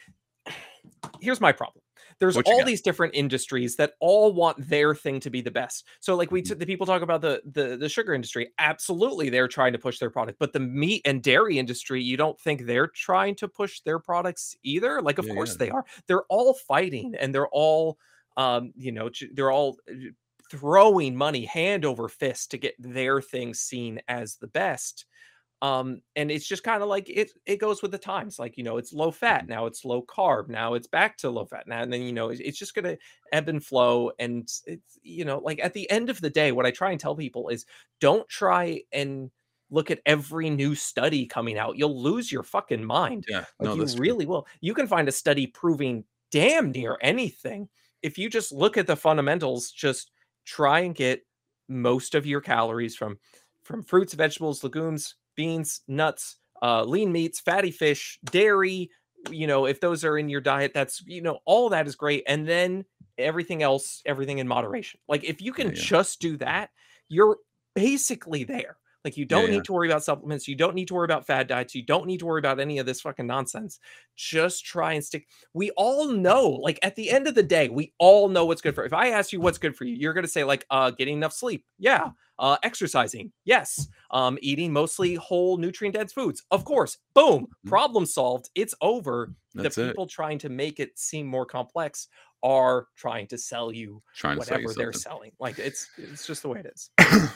here's my problem. There's what you all got? these different industries that all want their thing to be the best. So like we Mhm. t- the people talk about the the the sugar industry, absolutely they're trying to push their product, but the meat and dairy industry, you don't think they're trying to push their products either? Like of Yeah, course yeah, they are. They're all fighting and they're all um you know, ch- they're all uh, throwing money hand over fist to get their thing seen as the best. Um and it's just kind of like it it goes with the times, like, you know, it's low fat, mhm. now it's low carb, now it's back to low fat now, and then, you know, it's, it's just gonna ebb and flow, and it's, you know, like at the end of the day what I try and tell people is don't try and look at every new study coming out. You'll lose your fucking mind. Yeah, Like no, you that's true. really will. You can find a study proving damn near anything if you just look at the fundamentals. Just try and get most of your calories from from fruits, vegetables, legumes, beans, nuts, uh, lean meats, fatty fish, dairy. You know, if those are in your diet, that's, you know, all that is great. And then everything else, everything in moderation. Like if you Yeah, can yeah, just do that, you're basically there. Like you yeah, don't yeah. need to worry about supplements. You don't need to worry about fad diets. You don't need to worry about any of this fucking nonsense. Just try and stick. We all know, like at the end of the day, we all know what's good for. If I ask you what's good for you, you're gonna say like uh getting enough sleep. Yeah. Uh exercising. Yes. Um eating mostly whole nutrient dense foods. Of course. Boom. Mhm. Problem solved. It's over. The That's it. people trying to make it seem more complex are trying to sell you Trying to sell you whatever they're something. selling. Like it's it's just the way it is.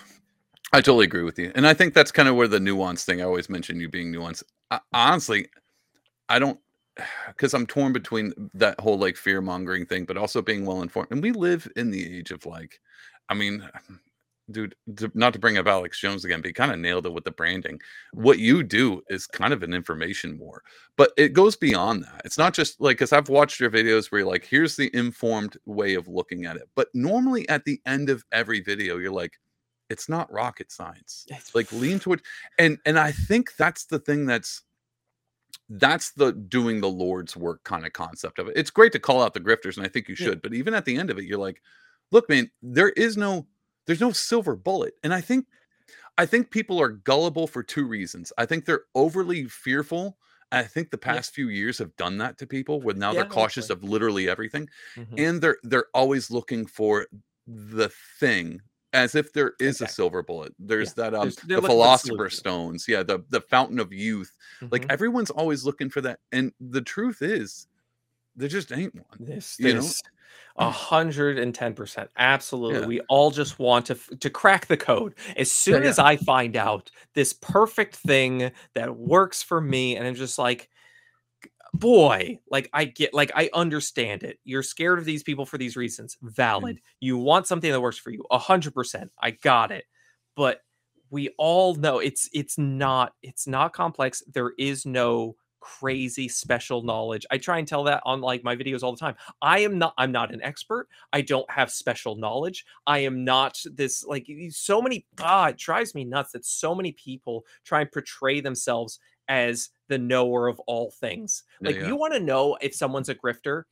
I totally agree with you, and I think that's kind of where the nuance thing. I always mention you being nuanced. I, honestly, I don't because I'm torn between that whole like fear mongering thing, but also being well informed. And we live in the age of like, I mean, dude, to, not to bring up Alex Jones again, but he kind of nailed it with the branding. What you do is kind of an information war, but it goes beyond that. It's not just like, because I've watched your videos where you're like, here's the informed way of looking at it. But normally at the end of every video, you're like, it's not rocket science. Like lean toward, and and I think that's the thing that's that's the doing the Lord's work kind of concept of it. It's great to call out the grifters, and I think you Yeah. should. But even at the end of it, you're like, look, man, there is no there's no silver bullet. And I think I think people are gullible for two reasons. I think they're overly fearful. And I think the Yeah. past few years have done that to people where now they're Yeah, cautious hopefully. of literally everything. Mhm. And they're they're always looking for the thing as if there is a Exactly. silver bullet. There's Yeah. that um There's they're the looking for the philosopher's solution. stones. Yeah, the the fountain of youth. Like Mhm. everyone's always looking for that. And the truth is there just ain't one, This you know? this one hundred ten percent. Absolutely. Yeah. We all just want to f to crack the code. As Yeah, soon yeah. as I find out this perfect thing that works for me, and I'm just like, boy, like I get, like I understand it. You're scared of these people for these reasons. Mm. Valid. You want something that works for you. A hundred percent. I got it. But we all know it's it's not it's not complex. There is no crazy special knowledge. I try and tell that on like my videos all the time. I am not I'm not an expert. I don't have special knowledge. I am not this like so many ah, it drives me nuts that so many people try and portray themselves as the knower of all things. Yeah, Like yeah. you want to know if someone's a grifter,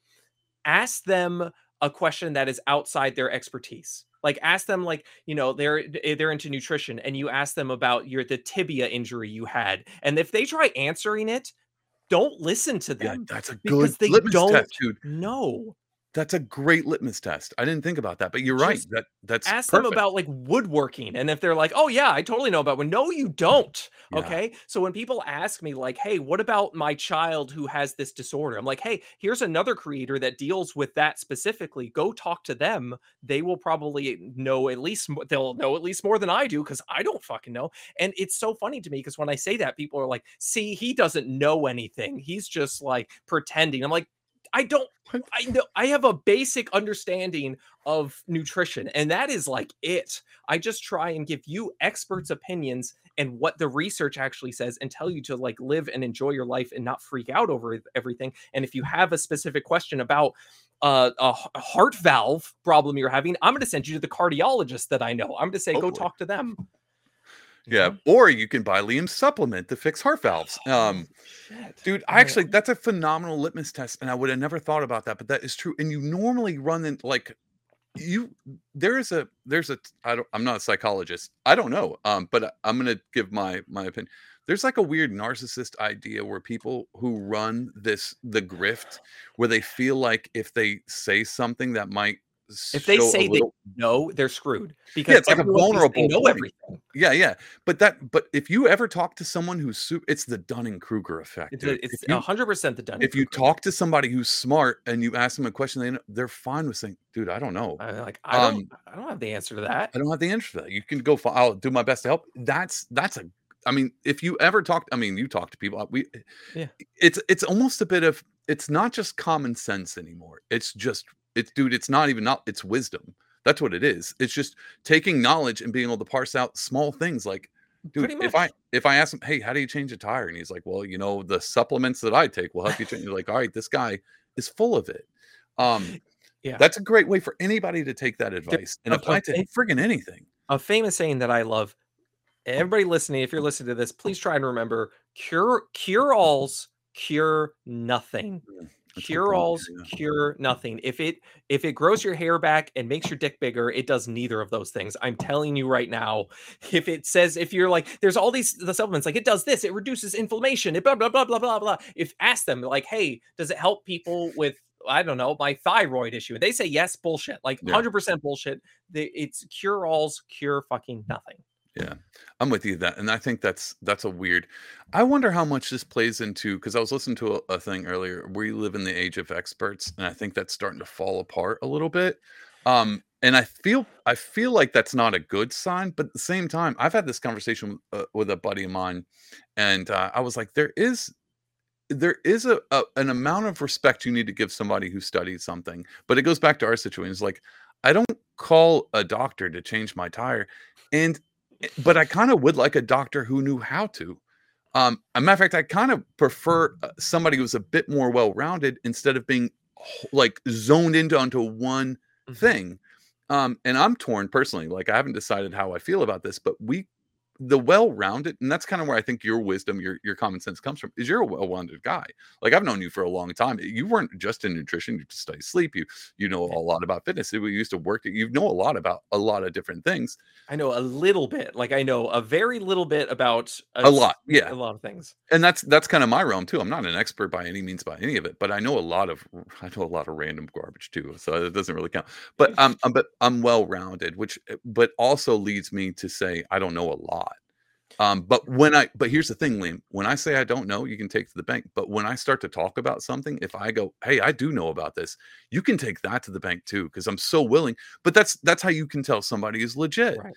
ask them a question that is outside their expertise. Like ask them like, you know, they're eh, they're into nutrition and you ask them about your the tibia injury you had. And if they try answering it, don't listen to Yeah, them that's a good because they litmus don't test, dude. know. That's a great litmus test. I didn't think about that, but you're right. Just That that's ask them perfect. about like woodworking. And if they're like, oh, yeah, I totally know about one. No, you don't. Yeah. Okay. So when people ask me, like, hey, what about my child who has this disorder? I'm like, hey, here's another creator that deals with that specifically. Go talk to them. They will probably know at least, mo- they'll know at least more than I do because I don't fucking know. And it's so funny to me because when I say that, people are like, see, he doesn't know anything. He's just like pretending. I'm like, I don't. I know I have a basic understanding of nutrition, and that is like it. I just try and give you experts' opinions and what the research actually says and tell you to like live and enjoy your life and not freak out over ev- everything. And if you have a specific question about uh, a h- a heart valve problem you're having, I'm going to send you to the cardiologist that I know. I'm going to say, go Hopefully. talk to them. You Yeah, know? or you can buy Liam's supplement to fix heart valves. Oh, Um, shit. dude, I I, actually that's a phenomenal litmus test, and I would have never thought about that, but that is true. And you normally run in like you there is a there's a I don't I'm not a psychologist. I don't know. Um, but I- I'm gonna give my my opinion. There's like a weird narcissist idea where people who run this the grift where they feel like if they say something that might if they show a say they little know, they're screwed yeah, because it's like a everyone thinks they vulnerable know point. everything. Yeah, yeah. But that but if you ever talk to someone who's su it's the Dunning-Kruger effect, It's dude. a, it's If you one hundred percent the if you Dunning-Kruger. talk to somebody who's smart and you ask them a question, they know they're fine with saying, "Dude, I don't know. I like, I don't Um, I don't have the answer to that. I don't have the answer for that. You can go fi I'll do my best to help." That's that's a I mean, if you ever talk I mean, you talk to people, uh, we Yeah. it's it's almost a bit of it's not just common sense anymore. It's just it's dude, it's not even not it's wisdom. That's what it is. It's just taking knowledge and being able to parse out small things like, dude, Pretty if I much. if I ask him, "Hey, how do you change a tire?" And he's like, "Well, you know, the supplements that I take will help you change." You're like, "All right, this guy is full of it." Um, Yeah. that's a great way for anybody to take that There's advice and a a apply it to fa friggin' anything. a famous saying that I love. Everybody listening, if you're listening to this, please try and remember, cure cure-alls cure nothing. Mm, that's a good point. Cure-alls Yeah, cure nothing. If it if it grows your hair back and makes your dick bigger, it does neither of those things. I'm telling you right now. If it says if you're like, there's all these the supplements, like it does this, it reduces inflammation, it blah blah blah blah blah blah. If ask them like, hey, does it help people with I don't know, my thyroid issue? They say yes, bullshit. Like yeah. one hundred percent bullshit. The, it's cure-alls cure fucking nothing. Yeah, I'm with you that, and I think that's that's a weird. I wonder how much this plays into because I was listening to a, a thing earlier. We live in the age of experts, and I think that's starting to fall apart a little bit. Um, and I feel I feel like that's not a good sign, but at the same time, I've had this conversation uh, with a buddy of mine, and uh, I was like, there is there is a, a an amount of respect you need to give somebody who studied something, but it goes back to our situation. It's like I don't call a doctor to change my tire, and eh, but I kind of would like a doctor who knew how to. Um, a matter of fact, I kind of prefer uh, somebody who's a bit more well-rounded instead of being h- like zoned into onto one Mhm. thing. Um, and I'm torn personally. Like I haven't decided how I feel about this, but we the well-rounded, and that's kind of where I think your wisdom, your your common sense comes from, is you're a well-rounded guy. Like I've known you for a long time. You weren't just in nutrition, you just study sleep, you you know a lot about fitness. We used to work, you know a lot about a lot of different things. I know a little bit, like, I know a very little bit about a A s lot, yeah. a lot of things. And that's that's kinda my realm too. I'm not an expert by any means by any of it, but I know a lot of I know a lot of random garbage too, so it doesn't really count. But I'm I'm but I'm well-rounded, which eh, but also leads me to say I don't know a lot. Um, but when I but here's the thing, Liam, when I say I don't know, you can take to the bank. But when I start to talk about something, if I go, "Hey, I do know about this," you can take that to the bank too, because I'm so willing. But that's that's how you can tell somebody is legit. Right.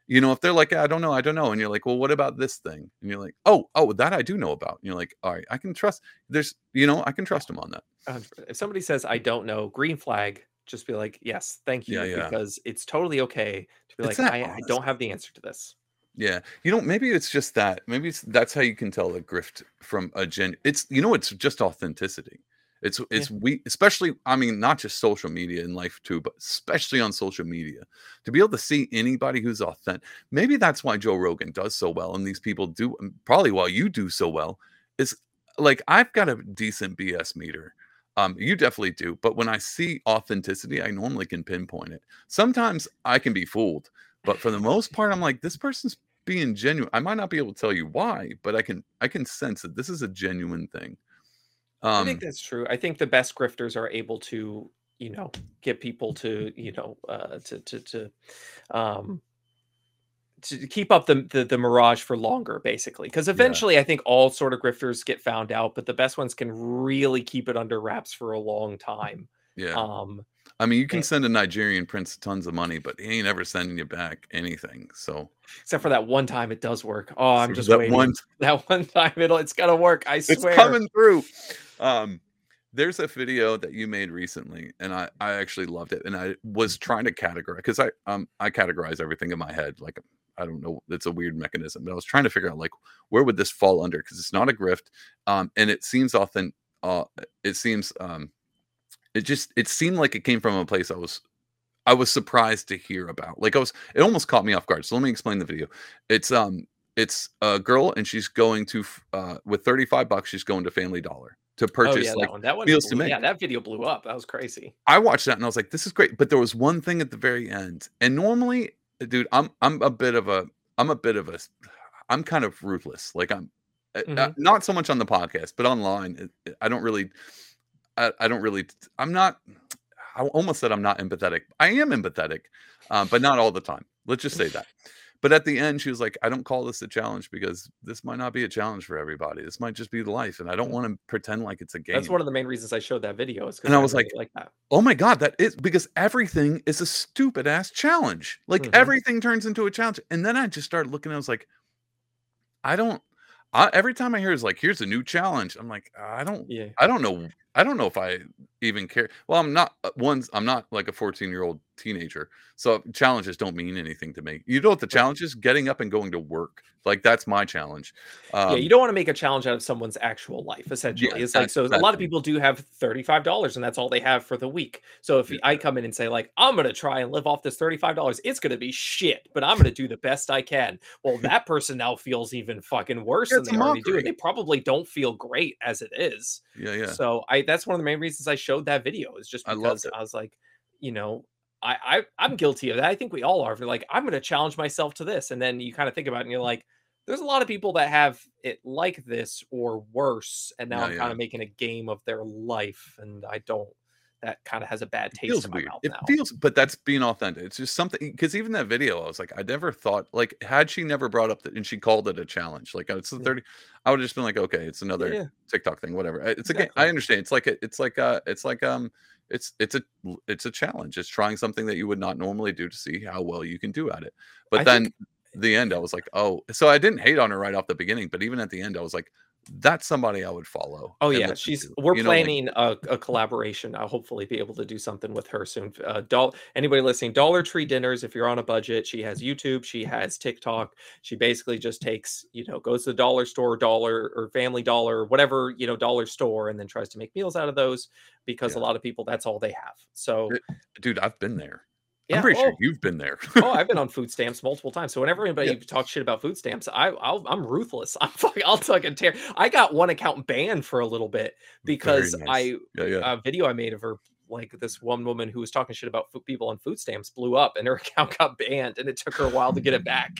You know, if they're like, "I don't know, I don't know," and you're like, "Well, what about this thing?" And you're like, "Oh, oh, that I do know about." And you're like, "All right, I can trust." There's, you know, I can Yeah. trust them on that. one hundred percent. If somebody says, "I don't know," green flag, just be like, "Yes, thank Yeah, you," yeah. because it's totally okay to be It's like, that "I I don't honesty. have the answer to this." Yeah. You know, maybe it's just that. Maybe it's that's how you can tell a grift from a gen it's you know, it's just authenticity. It's Yeah. it's we especially I mean, not just social media in life too, but especially on social media. To be able to see anybody who's authentic. Maybe that's why Joe Rogan does so well and these people do and probably why you do so well is like I've got a decent B S meter. Um, you definitely do, but when I see authenticity, I normally can pinpoint it. Sometimes I can be fooled, but for the most part, I'm like, this person's being genuine. I might not be able to tell you why, but I can I can sense that this is a genuine thing. I think Um, that's true. I think the best grifters are able to, you know, get people to, you know, uh, to to to um to keep up the, the the mirage for longer, basically. Because yeah, eventually, I think all sort of grifters get found out, but the best ones can really keep it under wraps for a long time. yeah. Um, I mean, you can and, send a Nigerian prince tons of money, but he ain't ever sending you back anything. So except for that one time, it does work. Oh, I'm for just that one, waiting. That one time, it'll it's gonna work. I it's swear. coming through. Um, there's a video that you made recently, and I I actually loved it, and I was trying to categorize because I um I categorize everything in my head like I don't know, it's a weird mechanism, but I was trying to figure out like where would this fall under because it's not a grift, um, and it seems often uh it seems um it just it seemed like it came from a place I was I was surprised to hear about. Like I was it almost caught me off guard. So let me explain the video. It's um it's a girl and she's going to f- uh with thirty-five bucks she's going to Family Dollar to Oh purchase yeah, that like one. That one meals to blew. make. Yeah, that video blew up. That was crazy. I watched that and I was like this is great, but there was one thing at the very end. And normally, dude, I'm I'm a bit of a I'm a bit of a s- I'm kind of ruthless. Like I'm uh, uh, Hmm. not so much on the podcast, but online it- it- I don't really I, I don't really I'm not I almost said I'm not empathetic. I am empathetic, um, but not all the time. Let's just say that. But at the end, she was like, "I don't call this a challenge because this might not be a challenge for everybody. This might just be life, and I don't want to pretend like it's a That's game." one of the main reasons I showed that video is And because I I was really like, like that. "Oh my god, that is because everything is a stupid ass challenge. Like Hmm. everything turns into a challenge." And then I just started looking. I was like, I don't I every time I hear is like, "Here's a new challenge," I'm like, "I don't Yeah. I don't know I don't know if I even care." Well, I'm not uh, one's I'm not like a fourteen-year-old teenager, so challenges don't mean anything to me. You know what the Right. challenge is? Getting up and going to work. Like, that's my challenge. Yeah, you Um, don't wanna make a challenge out of someone's actual life, essentially. yeah, It's like that so a that lot of thing. people do have thirty-five dollars and that's all they have for the week. So if Yeah, I come in and say like, "I'm gonna try and live off this thirty-five dollars it's gonna be shit, but I'm gonna do the best I can." Well, that person now feels even fucking worse yeah, than it's a they already do, and mockery. they probably don't feel great as it is. Yeah, yeah. So I that's one of the main reasons I showed that video is just I loved because it. I was like, you know, I I I'm guilty of that. I think we all are. We're like, "I'm gonna challenge myself to this," and then you kinda think about it and you're like, there's a lot of people that have it like this or worse, and now Yeah, I'm yeah. kinda making a game of their life, and I don't that kinda has a bad It taste feels in my weird. mouth It now. feels but that's being authentic. It's just something because even that video, I was like, I never thought like had she never brought up that and she called it a challenge, like it's the Yeah. thirty, I would have just been like, okay, it's Yeah, another yeah, TikTok thing, whatever. Uh, It's a game. exactly. I understand. It's like a, it's like uh it's like um it's it's a it's a challenge. It's trying something that you would not normally do to see how well you can do at it. But I think then the end, I was like, oh, so I didn't hate on her right off the beginning, but even at the end, I was like, that's somebody I would follow Oh, and yeah, listen she's to. we're You know, like planning a a collaboration. I'll hopefully be able to do something with her soon. Uh, doll anybody listening, Dollar Tree dinners, if you're on a budget, she has YouTube, she has TikTok. She basically just takes, you know, goes to the dollar store, dollar or Family Dollar, whatever, you know, dollar store, and then tries to make meals out of those because a yeah. lot of people, that's all they have. So, It- dude, I've been there. I'm yeah, pretty sure oh, you've been there. oh, I've been on food stamps multiple times. So whenever Yeah. anybody talks shit about food stamps, I I'll, I'm ruthless. I'm fucking I'll fucking tear. I got one account banned for a little bit Very because nice. I Yeah, yeah. a video I made of her, like this one woman who was talking shit about food, people on food stamps blew up and her account got banned and it took her a while to get it back.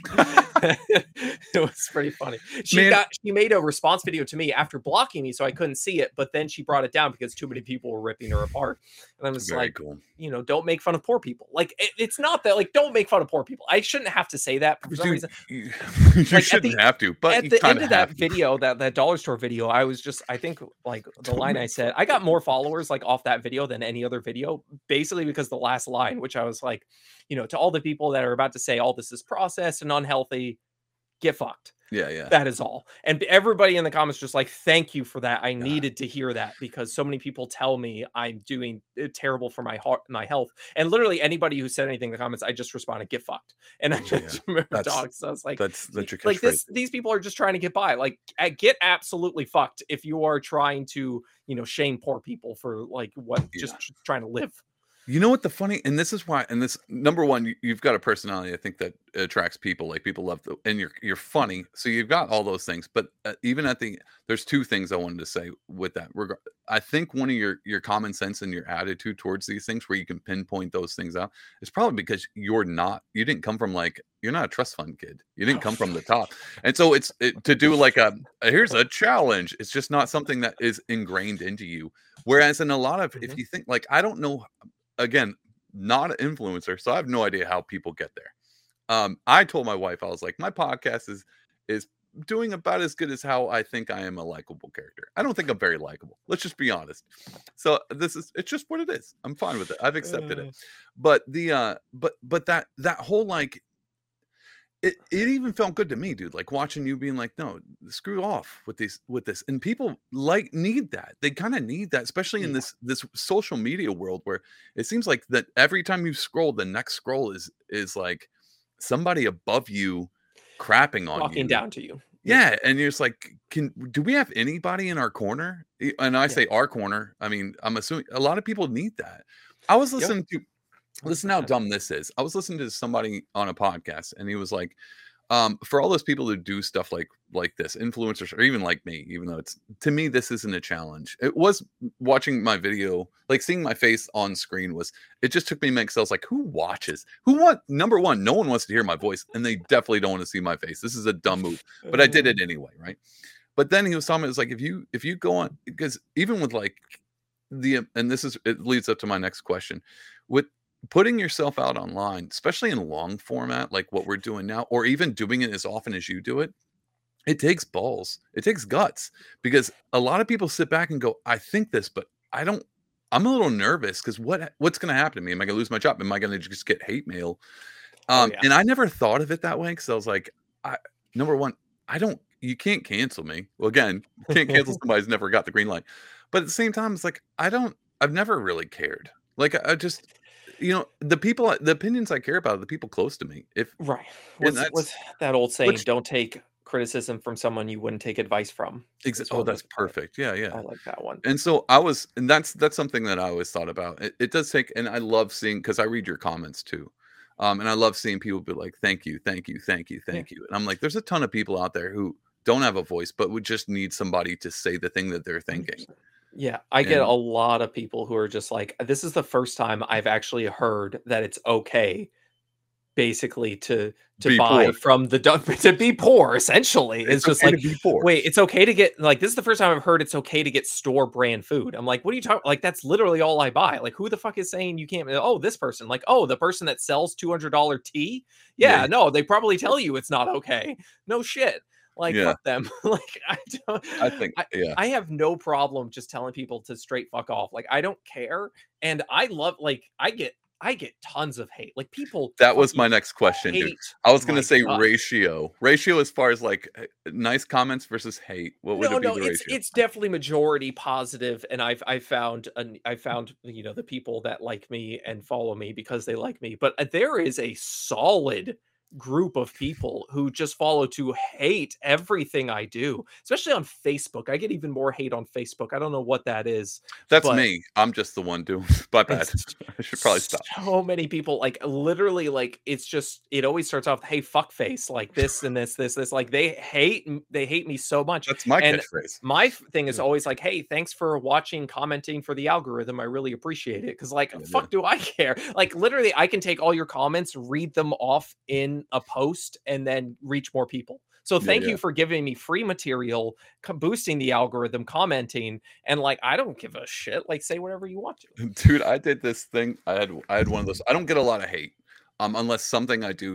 It was pretty funny. She Man, got she made a response video to me after blocking me so I couldn't see it, but then she brought it down because too many people were ripping her apart. And I was very like, cool. you know, don't make fun of poor people. Like it, it's not that like don't make fun of poor people. I shouldn't have to say that, but for some Dude, reason, you you like at the shouldn't have to, but at you the end kinda of have that to. video, that that dollar store video, I was just I think like the Don't line I make fun said, of I poor got more people. followers like off that video than any other video, basically because the last line, which I was like, you know, to all the people that are about to say all this is processed and unhealthy, get fucked. Yeah, yeah. That is all. And everybody in the comments just like, thank you for that. I God. needed to hear that because so many people tell me I'm doing uh, terrible for my heart, my health. And literally anybody who said anything in the comments, I just responded, get fucked. And I just Yeah. remember That's dogs. So I was like, that's that's your like catchphrase. this, these people are just trying to get by. Like, uh, get absolutely fucked if you are trying to, you know, shame poor people for like what Yeah. just tr- trying to live. You know what the funny, and this is why, and this number one, you, you've got a personality I think that attracts people. Like people love the, and you're you're funny, so you've got all those things. But uh, even at the, there's two things I wanted to say with that. Reg- I think one of your your common sense and your attitude towards these things, where you can pinpoint those things out, is probably because you're not, you didn't come from like, you're not a trust fund kid. You didn't come from the top, and so it's it, to do like a here's a challenge. It's just not something that is ingrained into you. Whereas in a lot of, if Mhm. you think like, I don't know. Again, not an influencer, so I have no idea how people get there. Um, I told my wife, I was like, my podcast is is doing about as good as how I think I am a likable character. I don't think I'm very likable. Let's just be honest. So this is, it's just what it is. I'm fine with it. I've accepted it. Uh, But the uh but but that that whole like it, it even felt good to me, dude. Like watching you being like, no, screw off with these with this. And people like need that. They kind of need that, especially in yeah. this this social media world where it seems like that every time you scroll, the next scroll is is like somebody above you crapping on Talking you. down to you. Yeah. Yeah. And you're just like, can do we have anybody in our corner? E- And I Yeah. say our corner. I mean, I'm assuming a lot of people need that. I was Yep. listening to listen how one hundred percent. dumb this is. I was listening to somebody on a podcast, and he was like, um, for all those people who do stuff like like this, influencers, or even like me, even though it's to me, this isn't a challenge. It was watching my video, like seeing my face on screen was it just took me a minute 'cause I was like, who watches? Who want number one, no one wants to hear my voice, and they definitely don't want to see my face. This is a dumb move. But I did Uh, it anyway, right? But then he was telling me, it's like if you if you go on, because even with like the and this is it leads up to my next question with putting yourself out online, especially in long format like what we're doing now, or even doing it as often as you do it, it takes balls, it takes guts, because a lot of people sit back and go, I think this, but I don't, I'm a little nervous because what what's going to happen to me? Am I going to lose my job? Am I going to just get hate mail? oh Um yeah. and I never thought of it that way, because I was like, I number one, I don't, you can't cancel me. Well, again, you can't cancel somebody who's never got the green light. But at the same time, it's like, I don't, I've never really cared. Like, I I just, you know, the people, the opinions I care about are the people close to me. If, Right. and What's that's, what's that old saying? which, Don't take criticism from someone you wouldn't take advice from. exa- Is oh, one way that's to put it. perfect. Yeah, yeah. I like that one. And so I was, and that's, that's something that I always thought about. It, it does take, and I love seeing, because I read your comments too. Um, and I love seeing people be like, thank you, thank you, thank you, Yeah. thank you. And I'm like, there's a ton of people out there who don't have a voice, but would just need somebody to say the thing that they're thinking. one hundred percent. Yeah, I get a And lot of people who are just like, this is the first time I've actually heard that it's okay basically to to be buy poor. from the dump to be poor essentially. It's It's just okay to like, be poor. wait, it's okay to get like this is the first time I've heard it's okay to get store brand food. I'm like, what are you talking like that's literally all I buy. Like who the fuck is saying you can't oh this person like oh the person that sells two hundred dollar tea? Yeah, Yeah, no, they probably tell you it's not okay. No shit. Like yeah. fuck them. Like I don't I think, I yeah. I have no problem just telling people to straight fuck off. Like I don't care and I love like I get I get tons of hate. Like people That was my fucking next question, dude. hate I was gonna my say guts. ratio. Ratio as far as like uh, nice comments versus hate. What would No, it be no, the it's ratio? it's definitely majority positive, and I've I found an I found you know the people that like me and follow me because they like me, but uh, there is a solid group of people who just follow to hate everything I do, especially on Facebook. I get even more hate on Facebook. I don't know what that is, That's but me. I'm just the one doing my bad. it's I should probably stop. so many people, like, literally, like, it's just it always starts off, "Hey, fuck face," like, this and this, this, this, like, they hate m they hate me so much, That's my and catchphrase. my f thing is Yeah, always like, "Hey, thanks for watching, commenting for the algorithm, I really appreciate it. Because like, yeah, yeah. fuck do I care? Like, literally, I can take all your comments, read them off in a post, and then reach more people. So Yeah, thank yeah. you for giving me free material, co boosting the algorithm, commenting, and, like, I don't give a shit, like, say whatever you want to. Dude, I did this thing. I had I had one of those. I don't get a lot of hate, um, unless something I do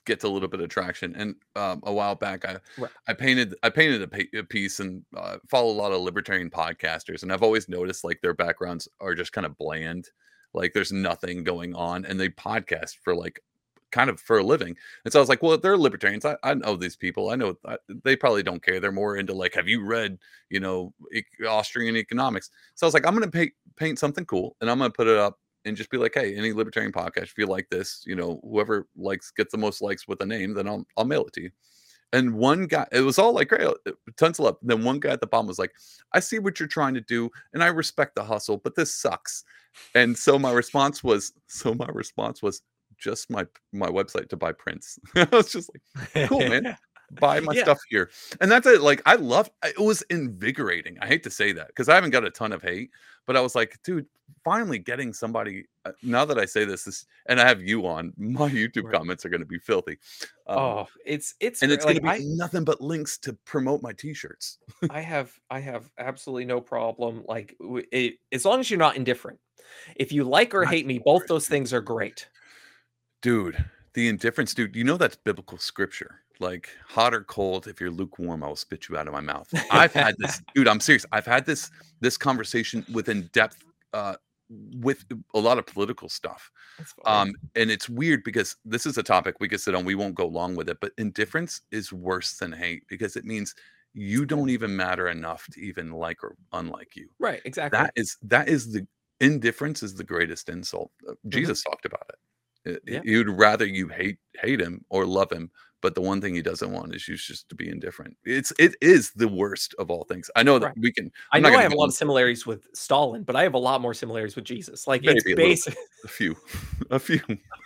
gets a little bit of traction. And um, a while back, I Right. I painted I painted a, pa- a piece and uh, follow a lot of libertarian podcasters, and I've always noticed like their backgrounds are just kind of bland, like there's nothing going on, and they podcast for like kind of for a living. And so I was like, well, they're libertarians. I, I know these people. I know I, they probably don't care. They're more into like, have you read, you know, e- Austrian economics? So I was like, I'm going to paint paint something cool, and I'm going to put it up and just be like, hey, any libertarian podcast, if you like this, you know, whoever likes gets the most likes with a name, then I'll I'll mail it to you. And one guy, it was all like great, uh, tons of love. Then one guy at the bottom was like, I see what you're trying to do, and I respect the hustle, but this sucks. And so my response was, so my response was just my my website to buy prints. I was just like, cool, man. Buy my Yeah. stuff here. And that's it. Like, I love it was invigorating. I hate to say that because I haven't got a ton of hate, but I was like, dude, finally getting somebody. Uh, now that I say this, this, and I have you on, my YouTube Right. comments are going to be filthy. Um, Oh, it's it's and great. it's going Like to be I nothing but links to promote my t-shirts. I have I have absolutely no problem. Like w- it, as long as you're not indifferent. If you like or That's hate me, the both worst, those dude. things are great. Dude, the indifference, dude, you know that's biblical scripture. Like hot or cold, if you're lukewarm, I will spit you out of my mouth. I've had this, dude, I'm serious. I've had this this conversation with in depth uh with a lot of political stuff. That's funny. Um, and it's weird because this is a topic we could sit on. We won't go long with it, but indifference is worse than hate because it means you don't even matter enough to even like or unlike you. Right, exactly. That is that is the indifference is the greatest insult. Uh, Mhm. Jesus talked about it. Uh, Yeah. You'd rather you hate hate him or love him, but the one thing he doesn't want is you just to be indifferent. It's it is the worst of all things. I know that Right. we can. I I'm not know I going to have a go lot of into similarities with Stalin, but I have a lot more similarities with Jesus. Like it's maybe a little basic. bit, a few, a few.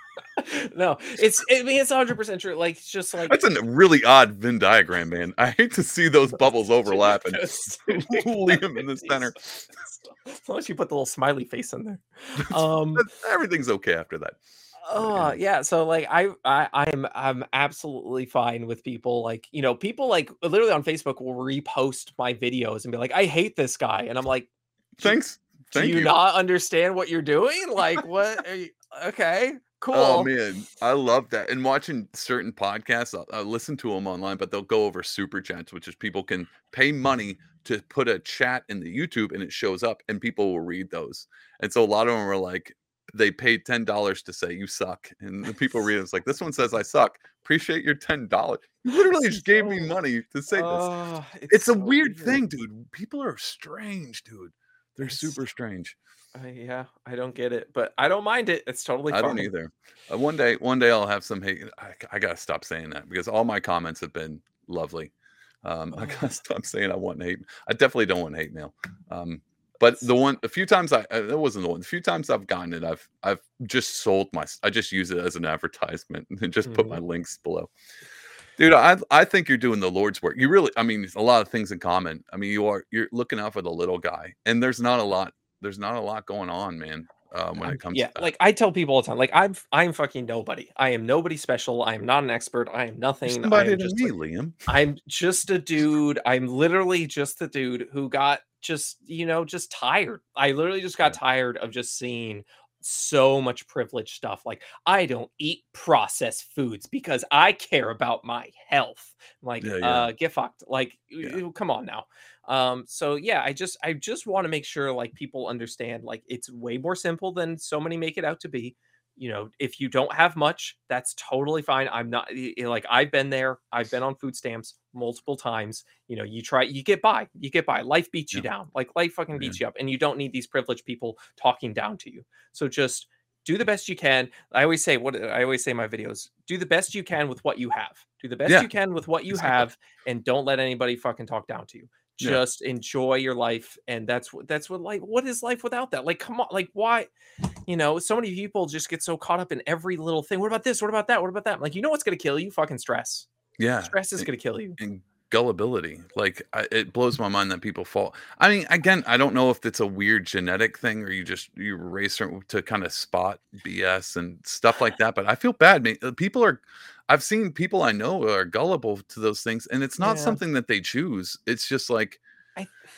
No, it's I mean it's one hundred percent true. Like it's just like That's a really odd Venn diagram, man. I hate to see those bubbles overlap and just leave him in the center. as long as you put the little smiley face in there. Um Everything's okay after that. But Oh yeah, yeah, so like I I I'm I'm absolutely fine with people like, you know, people like literally on Facebook will repost my videos and be like, I hate this guy. And I'm like, do, thanks, do thank you you. not understand what you're doing? Like what are you, okay, Oh cool. man, I love that. And watching certain podcasts, I'll, I'll listen to them online, but they'll go over super chats, which is people can pay money to put a chat in the YouTube and it shows up and people will read those. And so a lot of them are like, they paid ten dollars to say you suck. And the people read it, it's like, this one says I suck. Appreciate your ten dollars. You literally just gave me So money to say this. oh, it's It's a so weird weird. thing, dude. People are strange, dude. They're It's super strange. uh, yeah, I don't get it, but I don't mind it. It's totally I don't fine. either. Uh, one day, one day I'll have some hate. I, I gotta stop saying that because all my comments have been lovely. Um, I gotta Oh, stop saying I want hate. I definitely don't want hate mail. Um, but it's the one, a few times I, uh, that wasn't the one. A few times I've gotten it, I've, I've just sold my. I just use it as an advertisement and just put my mhm. links below. Dude, I, I think you're doing the Lord's work. You really, I mean, a lot of things in common. I mean, you are, you're looking out for the little guy, and there's not a lot. There's not a lot going on, man. Um, when it I'm comes to yeah, that. like I tell people all the time, like I'm I'm fucking nobody. I am nobody special. I am not an expert. I am You're nothing. I somebody am to just me, like Liam. I'm just a dude. I'm literally just the dude who got just, you know, just tired. I literally just got Yeah, tired of just seeing so much privileged stuff. Like I don't eat processed foods because I care about my health. Like, yeah, yeah, uh, get fucked. Like, yeah. y- y- come on now. Um, so yeah, I just I just want to make sure like people understand like it's way more simple than so many make it out to be. You know, if you don't have much, that's totally fine. I'm not y- y- like I've been there. I've been on food stamps multiple times. You know, you try, you get by, you get by. Life beats you Yeah, down. Like life fucking yeah, beats you up, and you don't need these privileged people talking down to you. So just do the best you can. I always say what I always say in my videos: do the best you can with what you have. Do the best yeah, you can with what you exactly. have, and don't let anybody fucking talk down to you. Yeah, Just enjoy your life, and that's what that's what like what is life without that? Like, come on, like why? You know, so many people just get so caught up in every little thing. What about this? What about that? What about that? Like, you know what's gonna kill you? Fucking stress. yeah, Stress is and, gonna kill you. and gullibility. Like I, it blows my mind that people fall. I mean, again, I don't know if it's a weird genetic thing or you just you raise certain to kind of spot B S and stuff like that. But I feel bad. Man. uh, People are. I've seen people I know are gullible to those things, and it's not Yeah. something that they choose. It's just like I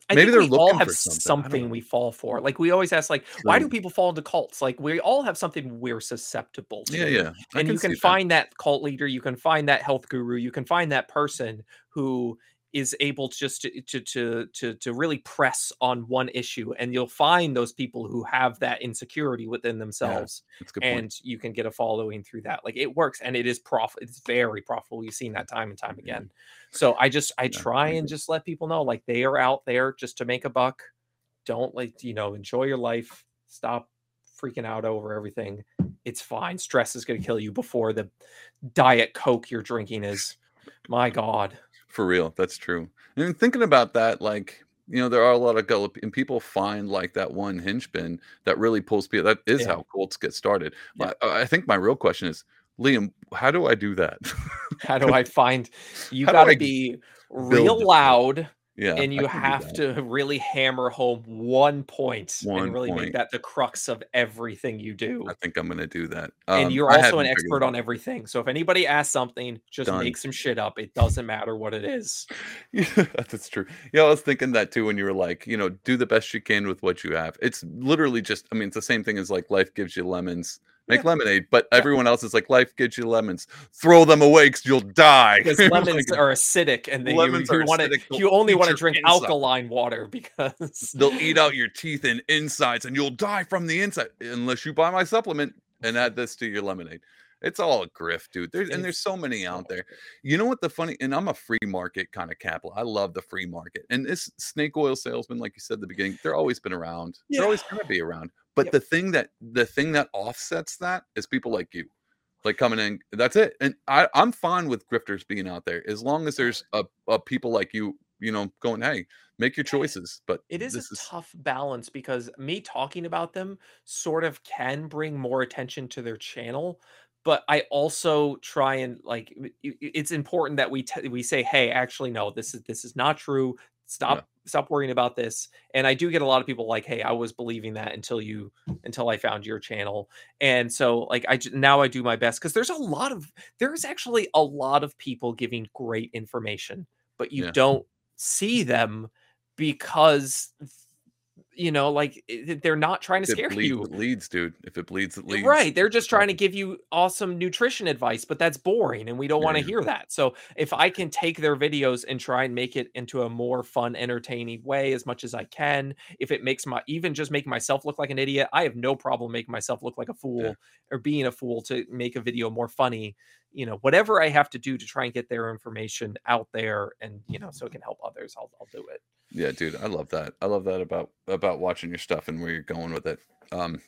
I Maybe think they're we all looking have for something. I don't something know. we fall for. Like, we always ask, like, why do True. people fall into cults? Like, we all have something we're susceptible Yeah, to. yeah. I And can you can see that. find that cult leader, you can find that health guru, you can find that person who is able just to to to to to really press on one issue, and you'll find those people who have that insecurity within Yeah, themselves, that's a good point. and you can get a following through that. Like, it works, and it is prof it's very profitable. You've seen that time and time Yeah, again. So I just I yeah, try I and agree. just let people know, like, they are out there just to make a buck. Don't, like, you know, enjoy your life. Stop freaking out over everything. It's fine. Stress is gonna kill you before the Diet Coke you're drinking is. My God. For real, that's true. And thinking about that, like, you know, there are a lot of gullible and people find, like, that one hinge pin that really pulls people that is Yeah. how cults get started. Yeah. But I I think my real question is, Liam, how do I do that? How do 'Cause I find you how do gotta I g be build real the cult? loud, Yeah, and I you can do have that. to really hammer home one point and One really make point. that the crux of everything you I do. think I'm gonna do that. And Um, you're I also an hadn't figured expert it on out. everything. So if anybody asks something, just Done. make some shit up. It doesn't matter what it is. Yeah, that's true. Yeah, I was thinking that too when you were like, you know, do the best you can with what you have. It's literally just, I mean, it's the same thing as like life gives you lemons, make Yeah. lemonade, but Yeah. everyone else is like, life gives you lemons, throw them away because you'll die. Because Like, lemons are acidic, and they you lemons are you wanna acidic, they'll you only eat wanna your drink inside. alkaline water because They'll eat out your teeth and insides, and you'll die from the inside unless you buy my supplement and add this to your lemonade. It's all a grift, dude. There's and there's it's so many so out much there. work. You know what the funny and I'm a free market kind of capital. I love the free market. And this snake oil salesman, like you said at the beginning, they're always been around. They're Yeah. always gonna be around. But Yep. the thing that the thing that offsets that is people like you. Like coming in, that's it. And I, I'm fine with grifters being out there as long as there's a, a people like you, you know, going, hey, make your choices. But It is a this is tough balance because me talking about them sort of can bring more attention to their channel, but I also try and like i- i- it's important that we t- we say, "Hey, actually no, this is this is not true. yeah, Stop stop worrying about this." And I do get a lot of people like, "Hey, I was believing that until you until I found your channel." And so like I j- now I do my best cuz there's a lot of there's actually a lot of people giving great information, but you yeah. don't see them because you know, like, I they're not trying to If it scare bleeds, you. it leads, dude. If it bleeds, it leads. Right, they're That's just what trying to happens. give you awesome nutrition advice, but that's boring, and we don't Yeah, wanna yeah, hear that. So, if that's I true. can take their videos and try and make it into a more fun, entertaining way as much as I can, if it makes my even just making myself look like an idiot, I have no problem making myself look like a Yeah, fool or being a fool to make a video more funny. You know, whatever I have to do to try and get their information out there and, you know, so it can help others, I'll I'll do it. yeah, dude. I love that. I love that about about watching your stuff and where you're going with it. Um,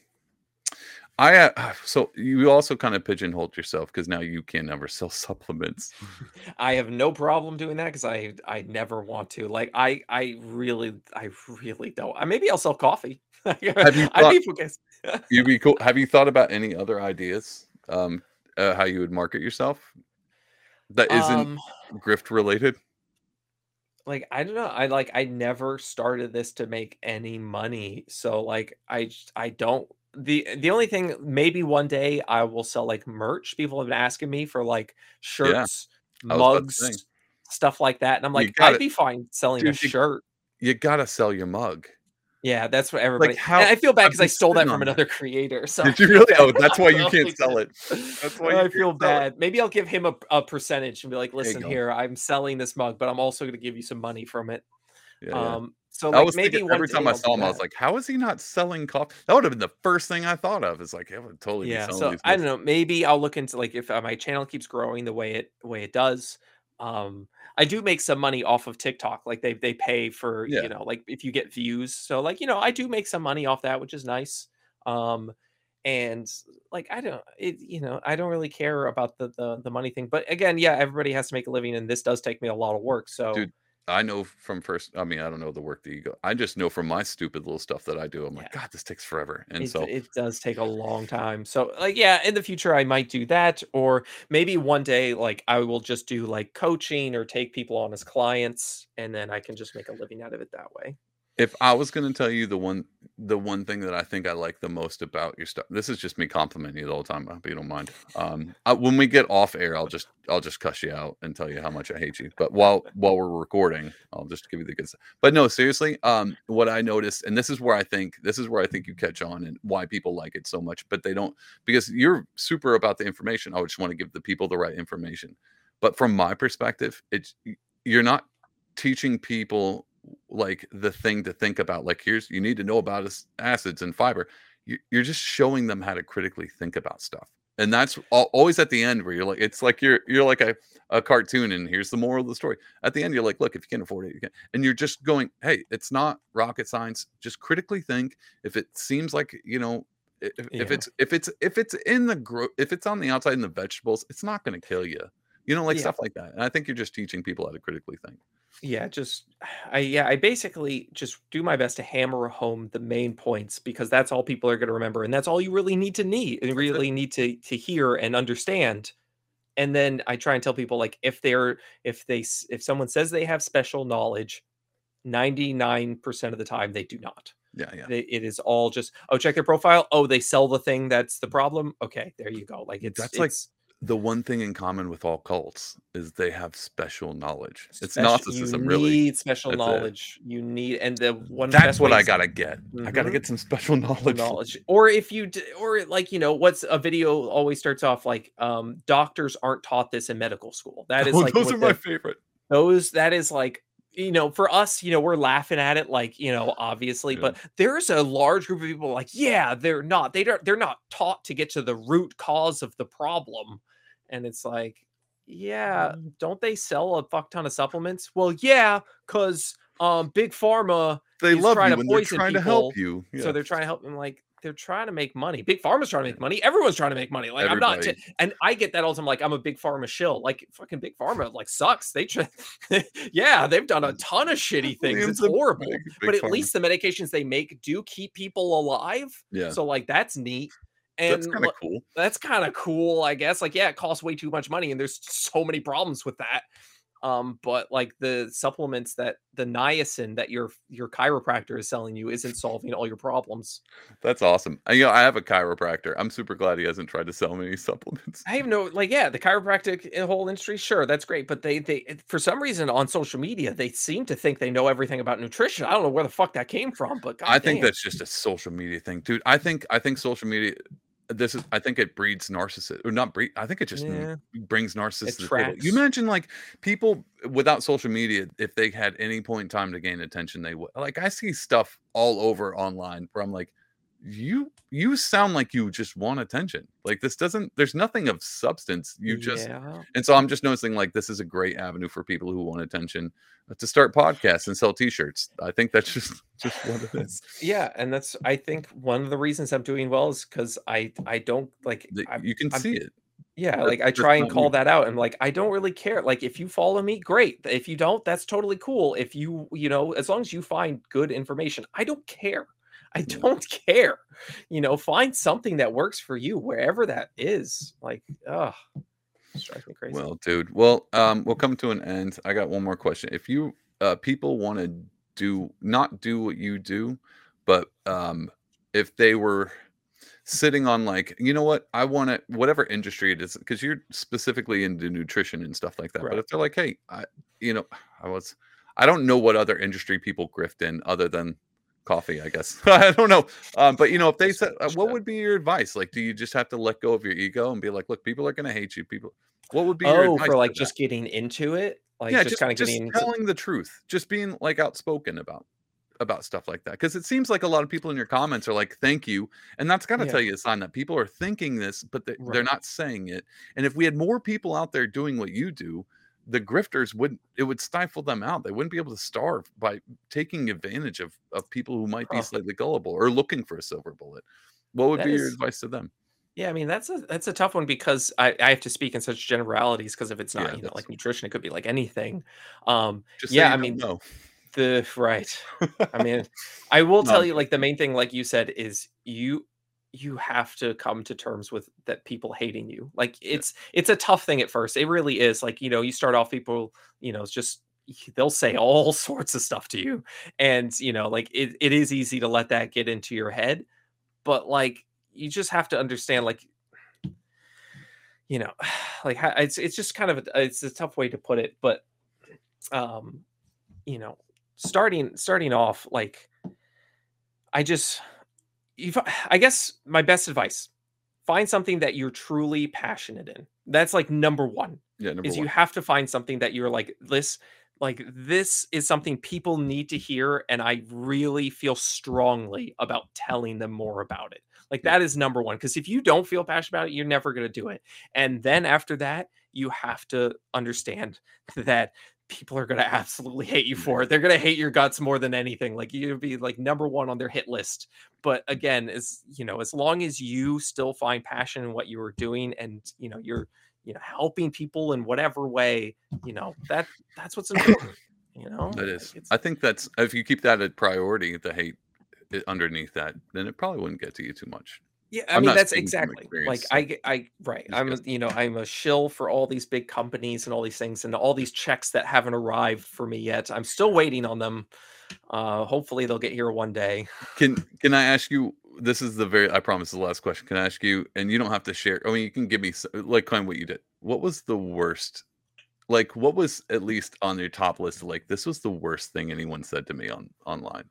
I uh, so you also kind of pigeonholed yourself because now you can never sell supplements. I have no problem doing that because I I never want to. Like I I really I really don't. Uh, maybe I'll sell coffee. Have you I'd thought be focused. you'd be cool? Have you thought about any other ideas? Um, uh, how you would market yourself that isn't Um, grift related? like I don't know. I like I never started this to make any money. So like I j- I don't the the only thing maybe one day I will sell like merch. People have been asking me for like Yeah, shirts, I was about to say mugs, stuff like that. And I'm you like, got I'd it, be fine selling a dude. You, shirt. you gotta sell your mug. Yeah, that's what Like everybody and how I feel bad I've because I been stole sitting that from on that. another creator, so I Did you feel really? bad. Oh, that's I why you can't totally sell did. it. That's why you I can't feel sell it. bad. Maybe I'll give him a a percentage and be like, There you "Listen go. here, I'm selling this mug, but I'm also gonna give you some money from it." Yeah, yeah. Um, so, I like, was thinking maybe one every time day I I'll saw do him, I was that. like, "How is he not selling coffee?" That would have been the first thing I thought of. Is like, "I would totally be Yeah, selling so these I don't mugs." know, maybe I'll look into, like, if, uh, my channel keeps growing the way it the way it does. Um, I do make some money off of TikTok, like, they they pay for, you Yeah, know, like, if you get views, so, like, you know, I do make some money off that, which is nice. Um, and, like, I don't it you know, I don't really care about the the the money thing, but again, yeah, everybody has to make a living, and this does take me a lot of work, so dude. I know from first. I mean, I don't know the work that you go. I just know from my stupid little stuff that I do. I'm like, yeah. God, this takes forever. And It so, it does take a long time. So, like, yeah, in the future, I might do that, or maybe one day, like, I will just do like coaching or take people on as clients, and then I can just make a living out of it that way. If I was gonna tell you the one the one thing that I think I like the most about your stuff, this is just me complimenting you the whole time, I hope you don't mind. Um, uh, when we get off air, I'll just I'll just cuss you out and tell you how much I hate you. But while while we're recording, I'll just give you the good stuff. But no, seriously, um, what I noticed, and this is where I think this is where I think you catch on and why people like it so much, but they don't because you're super about the information. I just want to give the people the right information. But from my perspective, it's y- you're not teaching people like the thing to think about. Like, here's you need to know about as- acids and fiber. You, you're just showing them how to critically think about stuff, and that's al- always at the end where you're like, it's like you're you're like a a cartoon, and here's the moral of the story. At the end, you're like, look, if you can't afford it, you can. And you're just going, hey, it's not rocket science. Just critically think. If it seems like you know. If, if Yeah. it's if it's if it's in the gro- if it's on the outside in the vegetables, it's not going to kill you. You know, like Yeah. stuff like that. And I think you're just teaching people how to critically think. Yeah, just I yeah, I basically just do my best to hammer home the main points because that's all people are going to remember and that's all you really need to need and That's it. really need to to hear and understand. And then I try and tell people like if they're if they s- if someone says they have special knowledge, ninety-nine percent of the time they do not. Yeah, yeah. They, it is all just, oh, check their profile. Oh, they sell the thing that's the problem. Okay, there you go. Like it's That's like it's the one thing in common with all cults is they have special knowledge. It's special. You Gnosticism, really. need special That's it. knowledge. You need, and the one of the That's best what I ways. gotta get. I gotta Mhm. get some special Special knowledge. knowledge. Or if you d or like, you know, what's a video always starts off like, um, doctors aren't taught this in medical school. That is Oh, like those are what my the favorite. those that is like, you know, for us, you know, we're laughing at it like, you know, obviously, Yeah. but there's a large group of people like, yeah, they're not. They don't they're not taught to get to the root cause of the problem. And it's like, yeah, Mm. don't they sell a fuck ton of supplements? Well, yeah, because um big pharma They is love trying you to when they're poison trying to help people. you. So Yeah. they're trying to help them like they're trying to make money. Big pharma's trying to Yeah. make money. Everyone's trying to make money. Like I'm not, t- Everybody. and I get that all the time. Like I'm a big pharma shill. Like fucking big pharma, like sucks. They try, yeah, they've done a ton of shitty things. It's Liam's a horrible, big, big but at farmer. least the medications they make do keep people alive. Yeah. So like that's neat, That's and kinda l- cool. that's kind of cool, I guess. Like yeah, it costs way too much money, and there's so many problems with that. Um, but like the supplements that the niacin that your your chiropractor is selling you isn't solving all your problems. That's awesome. And, you know, I have a chiropractor. I'm super glad he hasn't tried to sell me any supplements. I have no like, yeah, the chiropractic uh, whole industry, sure, that's great, but they they it- for some reason on social media they seem to think they know everything about nutrition. I don't know where the fuck that came from, but I think goddamn, that's just a social media thing, dude. I think I think social media this is I think it breeds narcissist or not breed I think it just n yeah, brings narcissists it to the table. You tracks. imagine, like, people without social media, if they had any point in time to gain attention, they would like, I see stuff all over online where I'm like, "You you sound like you just want attention." Like, this doesn't there's nothing of substance. You just Yeah. and so I'm just noticing, like, this is a great avenue for people who want attention, uh, to start podcasts and sell T-shirts. I think that's just just what it is. Yeah, and that's I think one of the reasons I'm doing well is because I I don't like That I'm you can I'm see it. yeah, That's like I that's try and not call you. that out and like I don't really care. Like if you follow me, great. If you don't, that's totally cool. If you, you know, as long as you find good information, I don't care. I Yeah. don't care. You know, find something that works for you wherever that is. Like, ugh, it drives me crazy. Well, dude. Well, um, we'll come to an end. I got one more question. If you uh people want to do not do what you do, but um if they were sitting on like, you know what, I want to whatever industry it is, because you're specifically into nutrition and stuff like that. But Right. if they're like, hey, I you know, I was I don't know what other industry people grift in other than coffee, I guess. I don't know. Um, but you know, if they That's said, good uh, what shit. would be your advice? Like, do you just have to let go of your ego and be like, look, people are going to hate you. People, what would be your Oh, advice for like to that? just getting into it, like Yeah, just just kind of just getting into telling the truth, just being like outspoken about about stuff like that. Because it seems like a lot of people in your comments are like, "Thank you," and that's got to yeah, tell you a sign that people are thinking this, but they, they're right. not saying it. And if we had more people out there doing what you do, the grifters wouldn't. It would stifle them out. They wouldn't be able to starve by taking advantage of of people who might be Huh. slightly gullible or looking for a silver bullet. What would That be your is advice to them? Yeah, I mean, that's a that's a tough one because I I have to speak in such generalities because if it's not, Yeah, you know, that's like nutrition, it could be like anything. Um, just say yeah, you I don't mean, know. the right. I mean, I will No, tell I'm you, like, the joking. main thing, like you said, is you you have to come to terms with that people hating you. Like, Yeah, it's it's a tough thing at first. It really is. Like, you know, you start off people, you know, it's just they'll say all sorts of stuff to you. And, you know, like, it it is easy to let that get into your head, but, like, you just have to understand, like you know, like, ho it's it's just kind of a it's a tough way to put it, but, um, you know, starting starting off, like, I just if I guess my best advice, find something that you're truly passionate in. That's, like, number one, Yeah, number is you one. have to find something that you're like, "This like, this is something people need to hear, and I really feel strongly about telling them more about it." Like, Yeah. that is number one, 'cause if you don't feel passionate about it, you're never gonna do it. And then after that, you have to understand that people are gonna absolutely hate you for it. They're gonna hate your guts more than anything. Like, you'll be, like, number one on their hit list. But again, as you know, as long as you still find passion in what you are doing and, you know, you're, you know, helping people in whatever way, you know, that that's what's important, you know? That Like, is. it's I think that's if you keep that a priority, the hate I underneath that, then it probably wouldn't get to you too much. Yeah, I I'm mean, not that's speaking from exactly. Like, experience, I so ge I right. just I'm a guessing. you know, I'm a shill for all these big companies and all these things and all these checks that haven't arrived for me yet. I'm still waiting on them. Uh, hopefully, they'll get here one day. Can can I ask you this is the very I promise the last question. Can I ask you and you don't have to share I mean, you can give me s like, kind of what you did. What was the worst like, what was at least on your top list, like, "This was the worst thing anyone said to me on online?"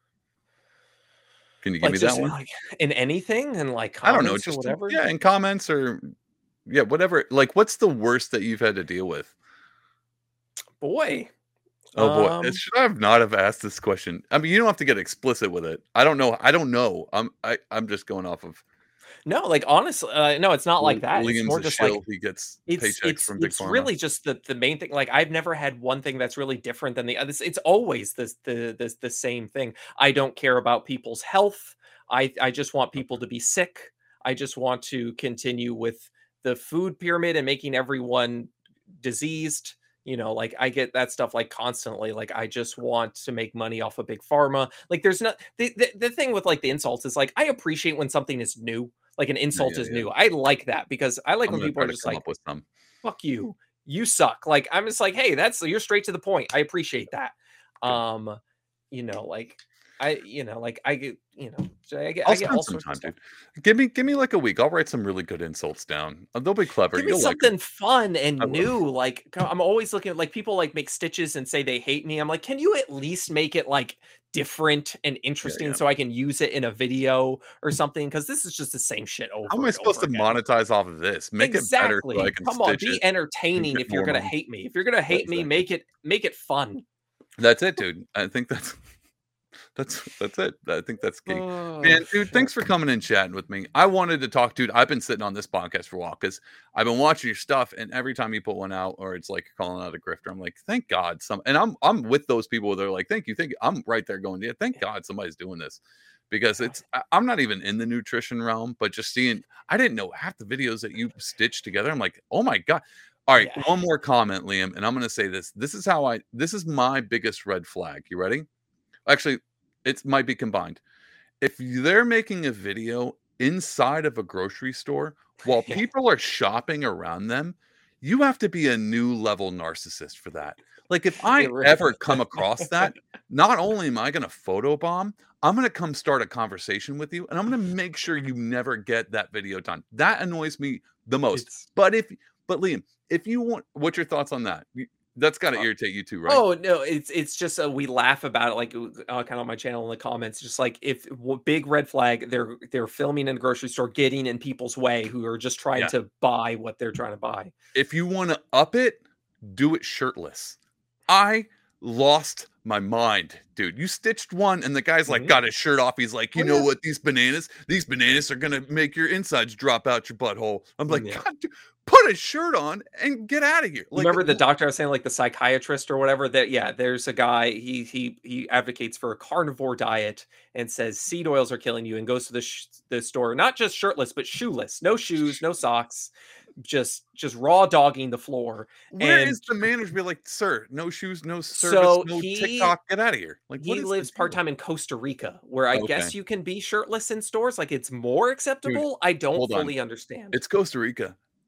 Can you give Like, me that just, one? like, in anything? In, like, I don't know, comments or just in whatever? yeah, in comments or yeah, whatever. Like, what's the worst that you've had to deal with? Boy. Oh, boy. Uh, Um should I have not have asked this question? I mean, you don't have to get explicit with it. I don't know I don't know. I'm I I'm just going off of No, like, honest uh, no, it's not like L that. It's Liam's more a just, like shill. He gets it's paychecks it's from Big it's Pharma. really just the the main thing. Like, I've never had one thing that's really different than the others. It's always this the the the same thing. I don't care about people's health. I I just want people Okay. to be sick. I just want to continue with the food pyramid and making everyone diseased. You know, like, I get that stuff, like, constantly. Like, I just want to make money off of Big Pharma. Like, there's no the the the thing with, like, the insults is, like, I appreciate when something is new, like, an Yeah, insult yeah, is yeah. new. I like that because I like I'm when gonna people try are to just come like, up with some. "Fuck you. You suck." Like, I'm just like, "Hey, that's you're straight to the point." I appreciate that. Good. Um, you know, like, I you know, like, I get you know, so I get I'll I get spend all some sorts of time, stuff. dude. Give me give me, like, a week. I'll write some really good insults down. Uh, they'll be clever. Give me You'll like 'em. something fun I and will. new, like, co I'm always looking at like, people, like, make stitches and say they hate me. I'm like, "Can you at least make it, like, different and Yeah, interesting yeah. so I can use it in a video or something? 'Cause this is just the same shit How am over I and supposed over to again." monetize off of this? Make it better so I Exactly. can Come on, stitch be it and entertaining get if you're more gonna money. hate me. If you're gonna Yeah, hate me, exactly. make it make it fun. That's it, dude. I think that's that's that's it. I think that's key. Oh, Man, dude, shit. thanks for coming and chatting with me. I wanted to talk dude, I've been sitting on this podcast for a while 'cause I've been watching your stuff, and every time you put one out or it's like calling out a grifter, I'm like, "Thank God some" and I'm I'm with those people where they're like, "Thank you, thank you." I'm right there going, "Yeah, thank God somebody's doing this." Because Yeah. it's I I'm not even in the nutrition realm, but just seeing I didn't know half the videos that you stitched together. I'm like, "Oh my god." Alright, Yeah. one more comment, Liam, and I'm gonna say this. This is how I this is my biggest red flag. You ready? Actually, it's might be combined. If they're making a video inside of a grocery store while Yeah. people are shopping around them, you have to be a new level narcissist for that. Like, if I It really ever come across that, not only am I gonna photobomb, I'm gonna come start a conversation with you, and I'm gonna make sure you never get that video done. That annoys me the most. It's But if but Liam, if you want what's your thoughts on that? Y that's gotta Uh irritate you too, right? Oh, no, it's it's just, uh, we laugh about it, like, uh, uh, kinda on my channel in the comments, just like, if w big red flag, they're they're filming in a grocery store, getting in people's way who are just trying Yeah. to buy what they're trying to buy. If you wanna up it, do it shirtless. I lost my mind, dude. You stitched one, and the guy's, like, Mhm. got his shirt off. He's like, "You Oh, know yeah. what? These bananas these bananas are gonna make your insides drop out your butthole." I'm Mm, like, yeah. "God, dude, put a shirt on and get outta here." You Like, remember the wha doctor I was saying, like, the psychiatrist or whatever? That yeah, there's a guy, he he he advocates for a carnivore diet and says seed oils are killing you and goes to the sh the store, not just shirtless, but shoeless. No shoes, no socks, just just raw dogging the floor, Where and is the manager be like, "Sir, no shoes, no service, So, no he TikTok, get outta here." Like, what he is the lives deal? part-time in Costa Rica, where I Okay. guess you can be shirtless in stores, like, it's more Dude, acceptable? I don't hold on. fully understand. It's Costa Rica.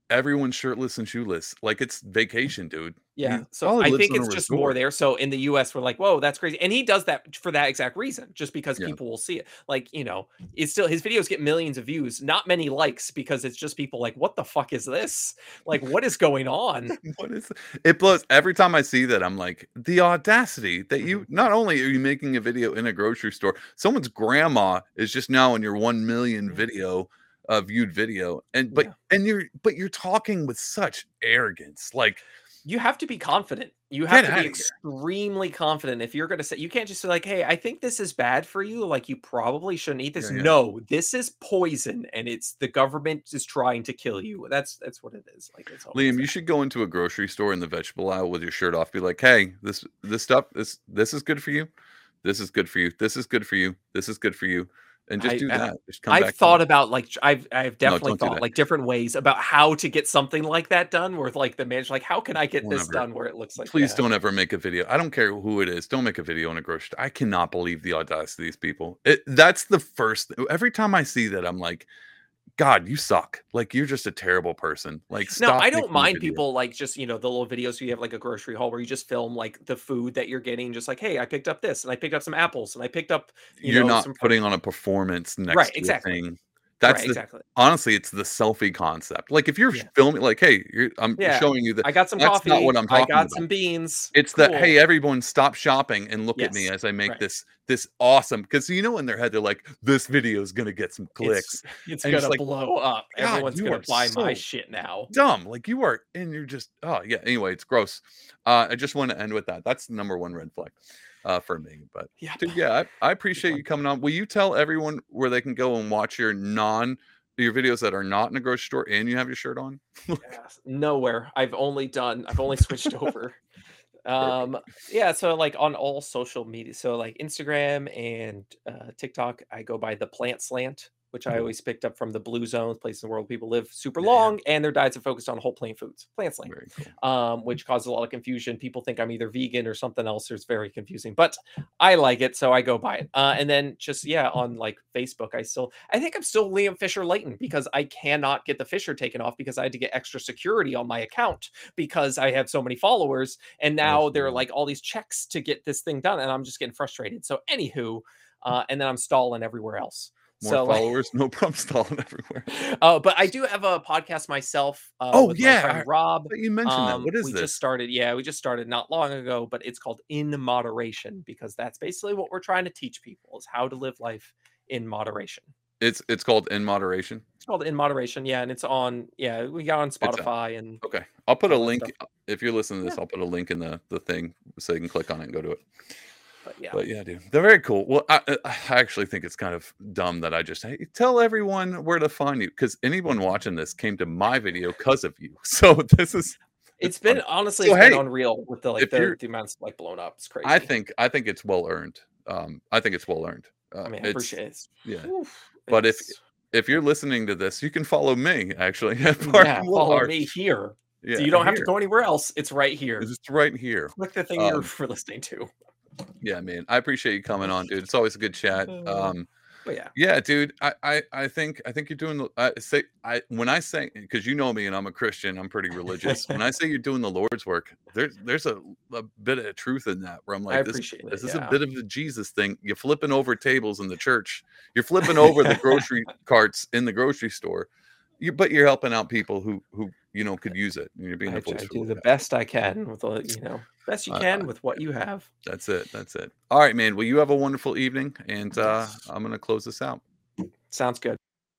everyone's shirtless and shoeless. Like, it's vacation, dude. He Yeah, so probably I lives think on a it's just more resort. there. So in the U S, we're like, "Whoa, that's crazy." And he does that for that exact reason, just because Yeah. people will see it. Like, you know, it's still his videos get millions of views, not many likes because it's just people like, "What the fuck is this? Like, what is going on?" What is it blows every time I see that, I'm like, the audacity that you Mhm. not only are you making a video in a grocery store, someone's grandma is just now in your one million Yeah. video, uh, viewed video, and but Yeah. and you're but you're talking with such arrogance, like, You have to be confident. You have get to out be of here. extremely confident if you're gonna say you can't just say like, "Hey, I think this is bad for you, like, you probably shouldn't eat this." Yeah, yeah. No, this is poison, and it's the government is trying to kill you. That's that's what it is. Like, that's all it is. Liam, you should go into a grocery store in the vegetable aisle with your shirt off. Be like, "Hey, this this stuff this this is good for you. This is good for you. This is good for you. This is good for you." And just I do uh, that. Just come I've back to it. thought about, like, tr I've I've No, definitely don't do thought, that. like, different ways about how to get something like that done where, like, the manager like, "How can I get Don't this ever done where it looks like" please yeah. don't ever make a video. I don't care who it is. Don't make a video in a grocery store. I cannot believe the audacity of these people. It that's the first every time I see that, I'm like, "God, you suck. Like, you're just a terrible person. Like, Now, stop I don't making a mind video." people, like, just, you know, the little videos where you have, like, a grocery haul where you just film, like, the food that you're getting, just like, "Hey, I picked up this, and I picked up some apples, and I picked up, you You're know, not some fruit." putting on a performance Right, next to a exactly. thing. That's Right, the exactly. honestly, it's the selfie concept. Like, if you're Yeah. filming like, "Hey, you're I'm Yeah. showing you that," "I got some that's not what coffee. I'm I talking got about. some beans. It's that, Cool." "Hey, everyone stop shopping and look at me Yes. as I make Right. this this awesome," 'cause you know in their head, they're like, "This video is gonna get some It's clicks." it's And it's gonna like, blow up. "God, Everyone's you gonna are buy my so shit now. dumb." Like, you are and you're just oh, yeah, anyway, it's gross. Uh, I just wanna end with that. That's the number one red flag, uh, for me, but, Yep. dude, yeah, I I Big appreciate one. you coming on. Will you tell everyone where they can go and watch your non your videos that are not in a grocery store and you have your shirt on? Yes. Nowhere. I've only done I've only switched over. Perfect. Um, yeah, so, like, on all social media so, like, Instagram and, uh, TikTok, I go by The Plant Slant, which I always picked up from the blue zones, places in the world people live super Yeah, yeah. long, and their diets are focused on whole plant foods, plant slant, Very cool. um, which causes a lot of confusion. People think I'm either vegan or something else, or it's very confusing, but I like it, so I go by it. Uh, and then just, yeah, on, like, Facebook, I still I think I'm still Liam Fisher Layton because I cannot get the Fisher taken off because I had to get extra security on my account because I have so many followers, and Oh, now there are, wow. like, all these checks to get this thing done, and I'm just getting frustrated. So, anywho, uh, and then I'm stalling everywhere else. More So, like followers, no problem stalling everywhere. Oh, but I do have a podcast myself, uh, Oh, with my yeah, I friend Rob. thought you mentioned that. Um, What is we just this? started yeah, we just started not long ago, but it's called In Moderation because that's basically what we're trying to teach people is how to live life in moderation. It's it's called In Moderation? It's called In Moderation, yeah, and it's on yeah, we got on It's a Spotify and okay. I'll put a all that stuff. link uh, if you're listening to Yeah. this, I'll put a link in the the thing so you can click on it and go to it. But yeah. But yeah, dude, they're very cool. Well, I uh, I actually think it's kind of dumb that I just hey, tell everyone where to find you because anyone watching this came to my video because of you. So this is It's it's been funny. honestly, So it's been hey, unreal with the, like, if the you're the amounts, like, blown up. It's I crazy. think I think it's well earned. Um, I think it's well earned. Uh, I mean, I it's appreciate it. yeah. Oof, But if it's if you're listening to this, you can follow me actually at yeah, Bartonville follow Art. me here. So Yeah, you don't have to here. go anywhere else. It's right It's here. just right here. Click the thing you're Um, listening to. yeah, man. I appreciate you coming on, dude. It's always a good chat. Uh, Um, but yeah. yeah, dude. I I, I think I think you're doing the I say I when I say because you know me and I'm a Christian, I'm pretty religious. When I say you're doing the Lord's work, there's there's a, a bit of truth in that where I'm I like, this appreciate it, this is a yeah. bit of the Jesus thing. You're flipping over tables in the church. You're flipping over the grocery carts in the grocery store. You but you're helping out people who who you know could use it. And you're being I a voice I for do the the guy. best I can with all you know, best you I, I, can with what yeah, you have. that's it. That's it. All right, man. Well, you have a wonderful evening, and uh, Yes. I'm gonna close this out. Sounds good.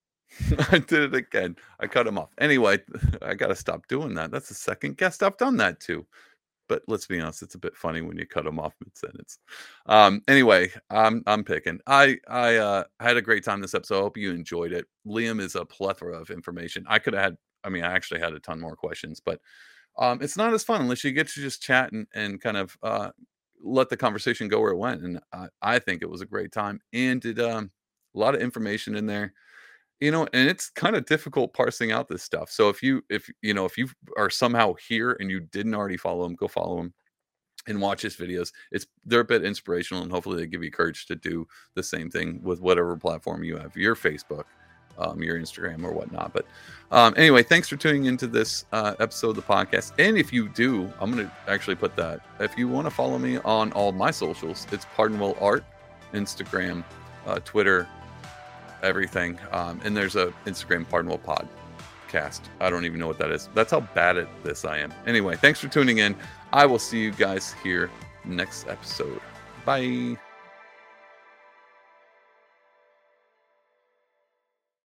I did it again. I cut him off. Anyway, I gotta stop doing that. That's the second guest I've done that to. But let's be honest, it's a bit funny when you cut them off mid sentence. Um, anyway, I'm I'm picking. I I uh, had a great time this episode. I hope you enjoyed it. Liam is a plethora of information. I could have had. I mean, I actually had a ton more questions, but um, it's not as fun unless you get to just chat and, and kind of uh, let the conversation go where it went. And I, I think it was a great time and did um, a lot of information in there. You know, and it's kind of difficult parsing out this stuff. So if you if you know if you are somehow here and you didn't already follow him, go follow him and watch his videos. It's they're a bit inspirational and hopefully they give you courage to do the same thing with whatever platform you have, your Facebook, um, your Instagram or whatnot. But um, anyway, thanks for tuning into this uh, episode of the podcast. And if you do, I'm going to actually put that. If you want to follow me on all my socials, it's Pardonwell Art, Instagram, uh, Twitter, everything. Um, and there's a Instagram Pardonwell Podcast. I don't even know what that is. That's how bad at this I am. Anyway, thanks for tuning in. I will see you guys here next episode. Bye.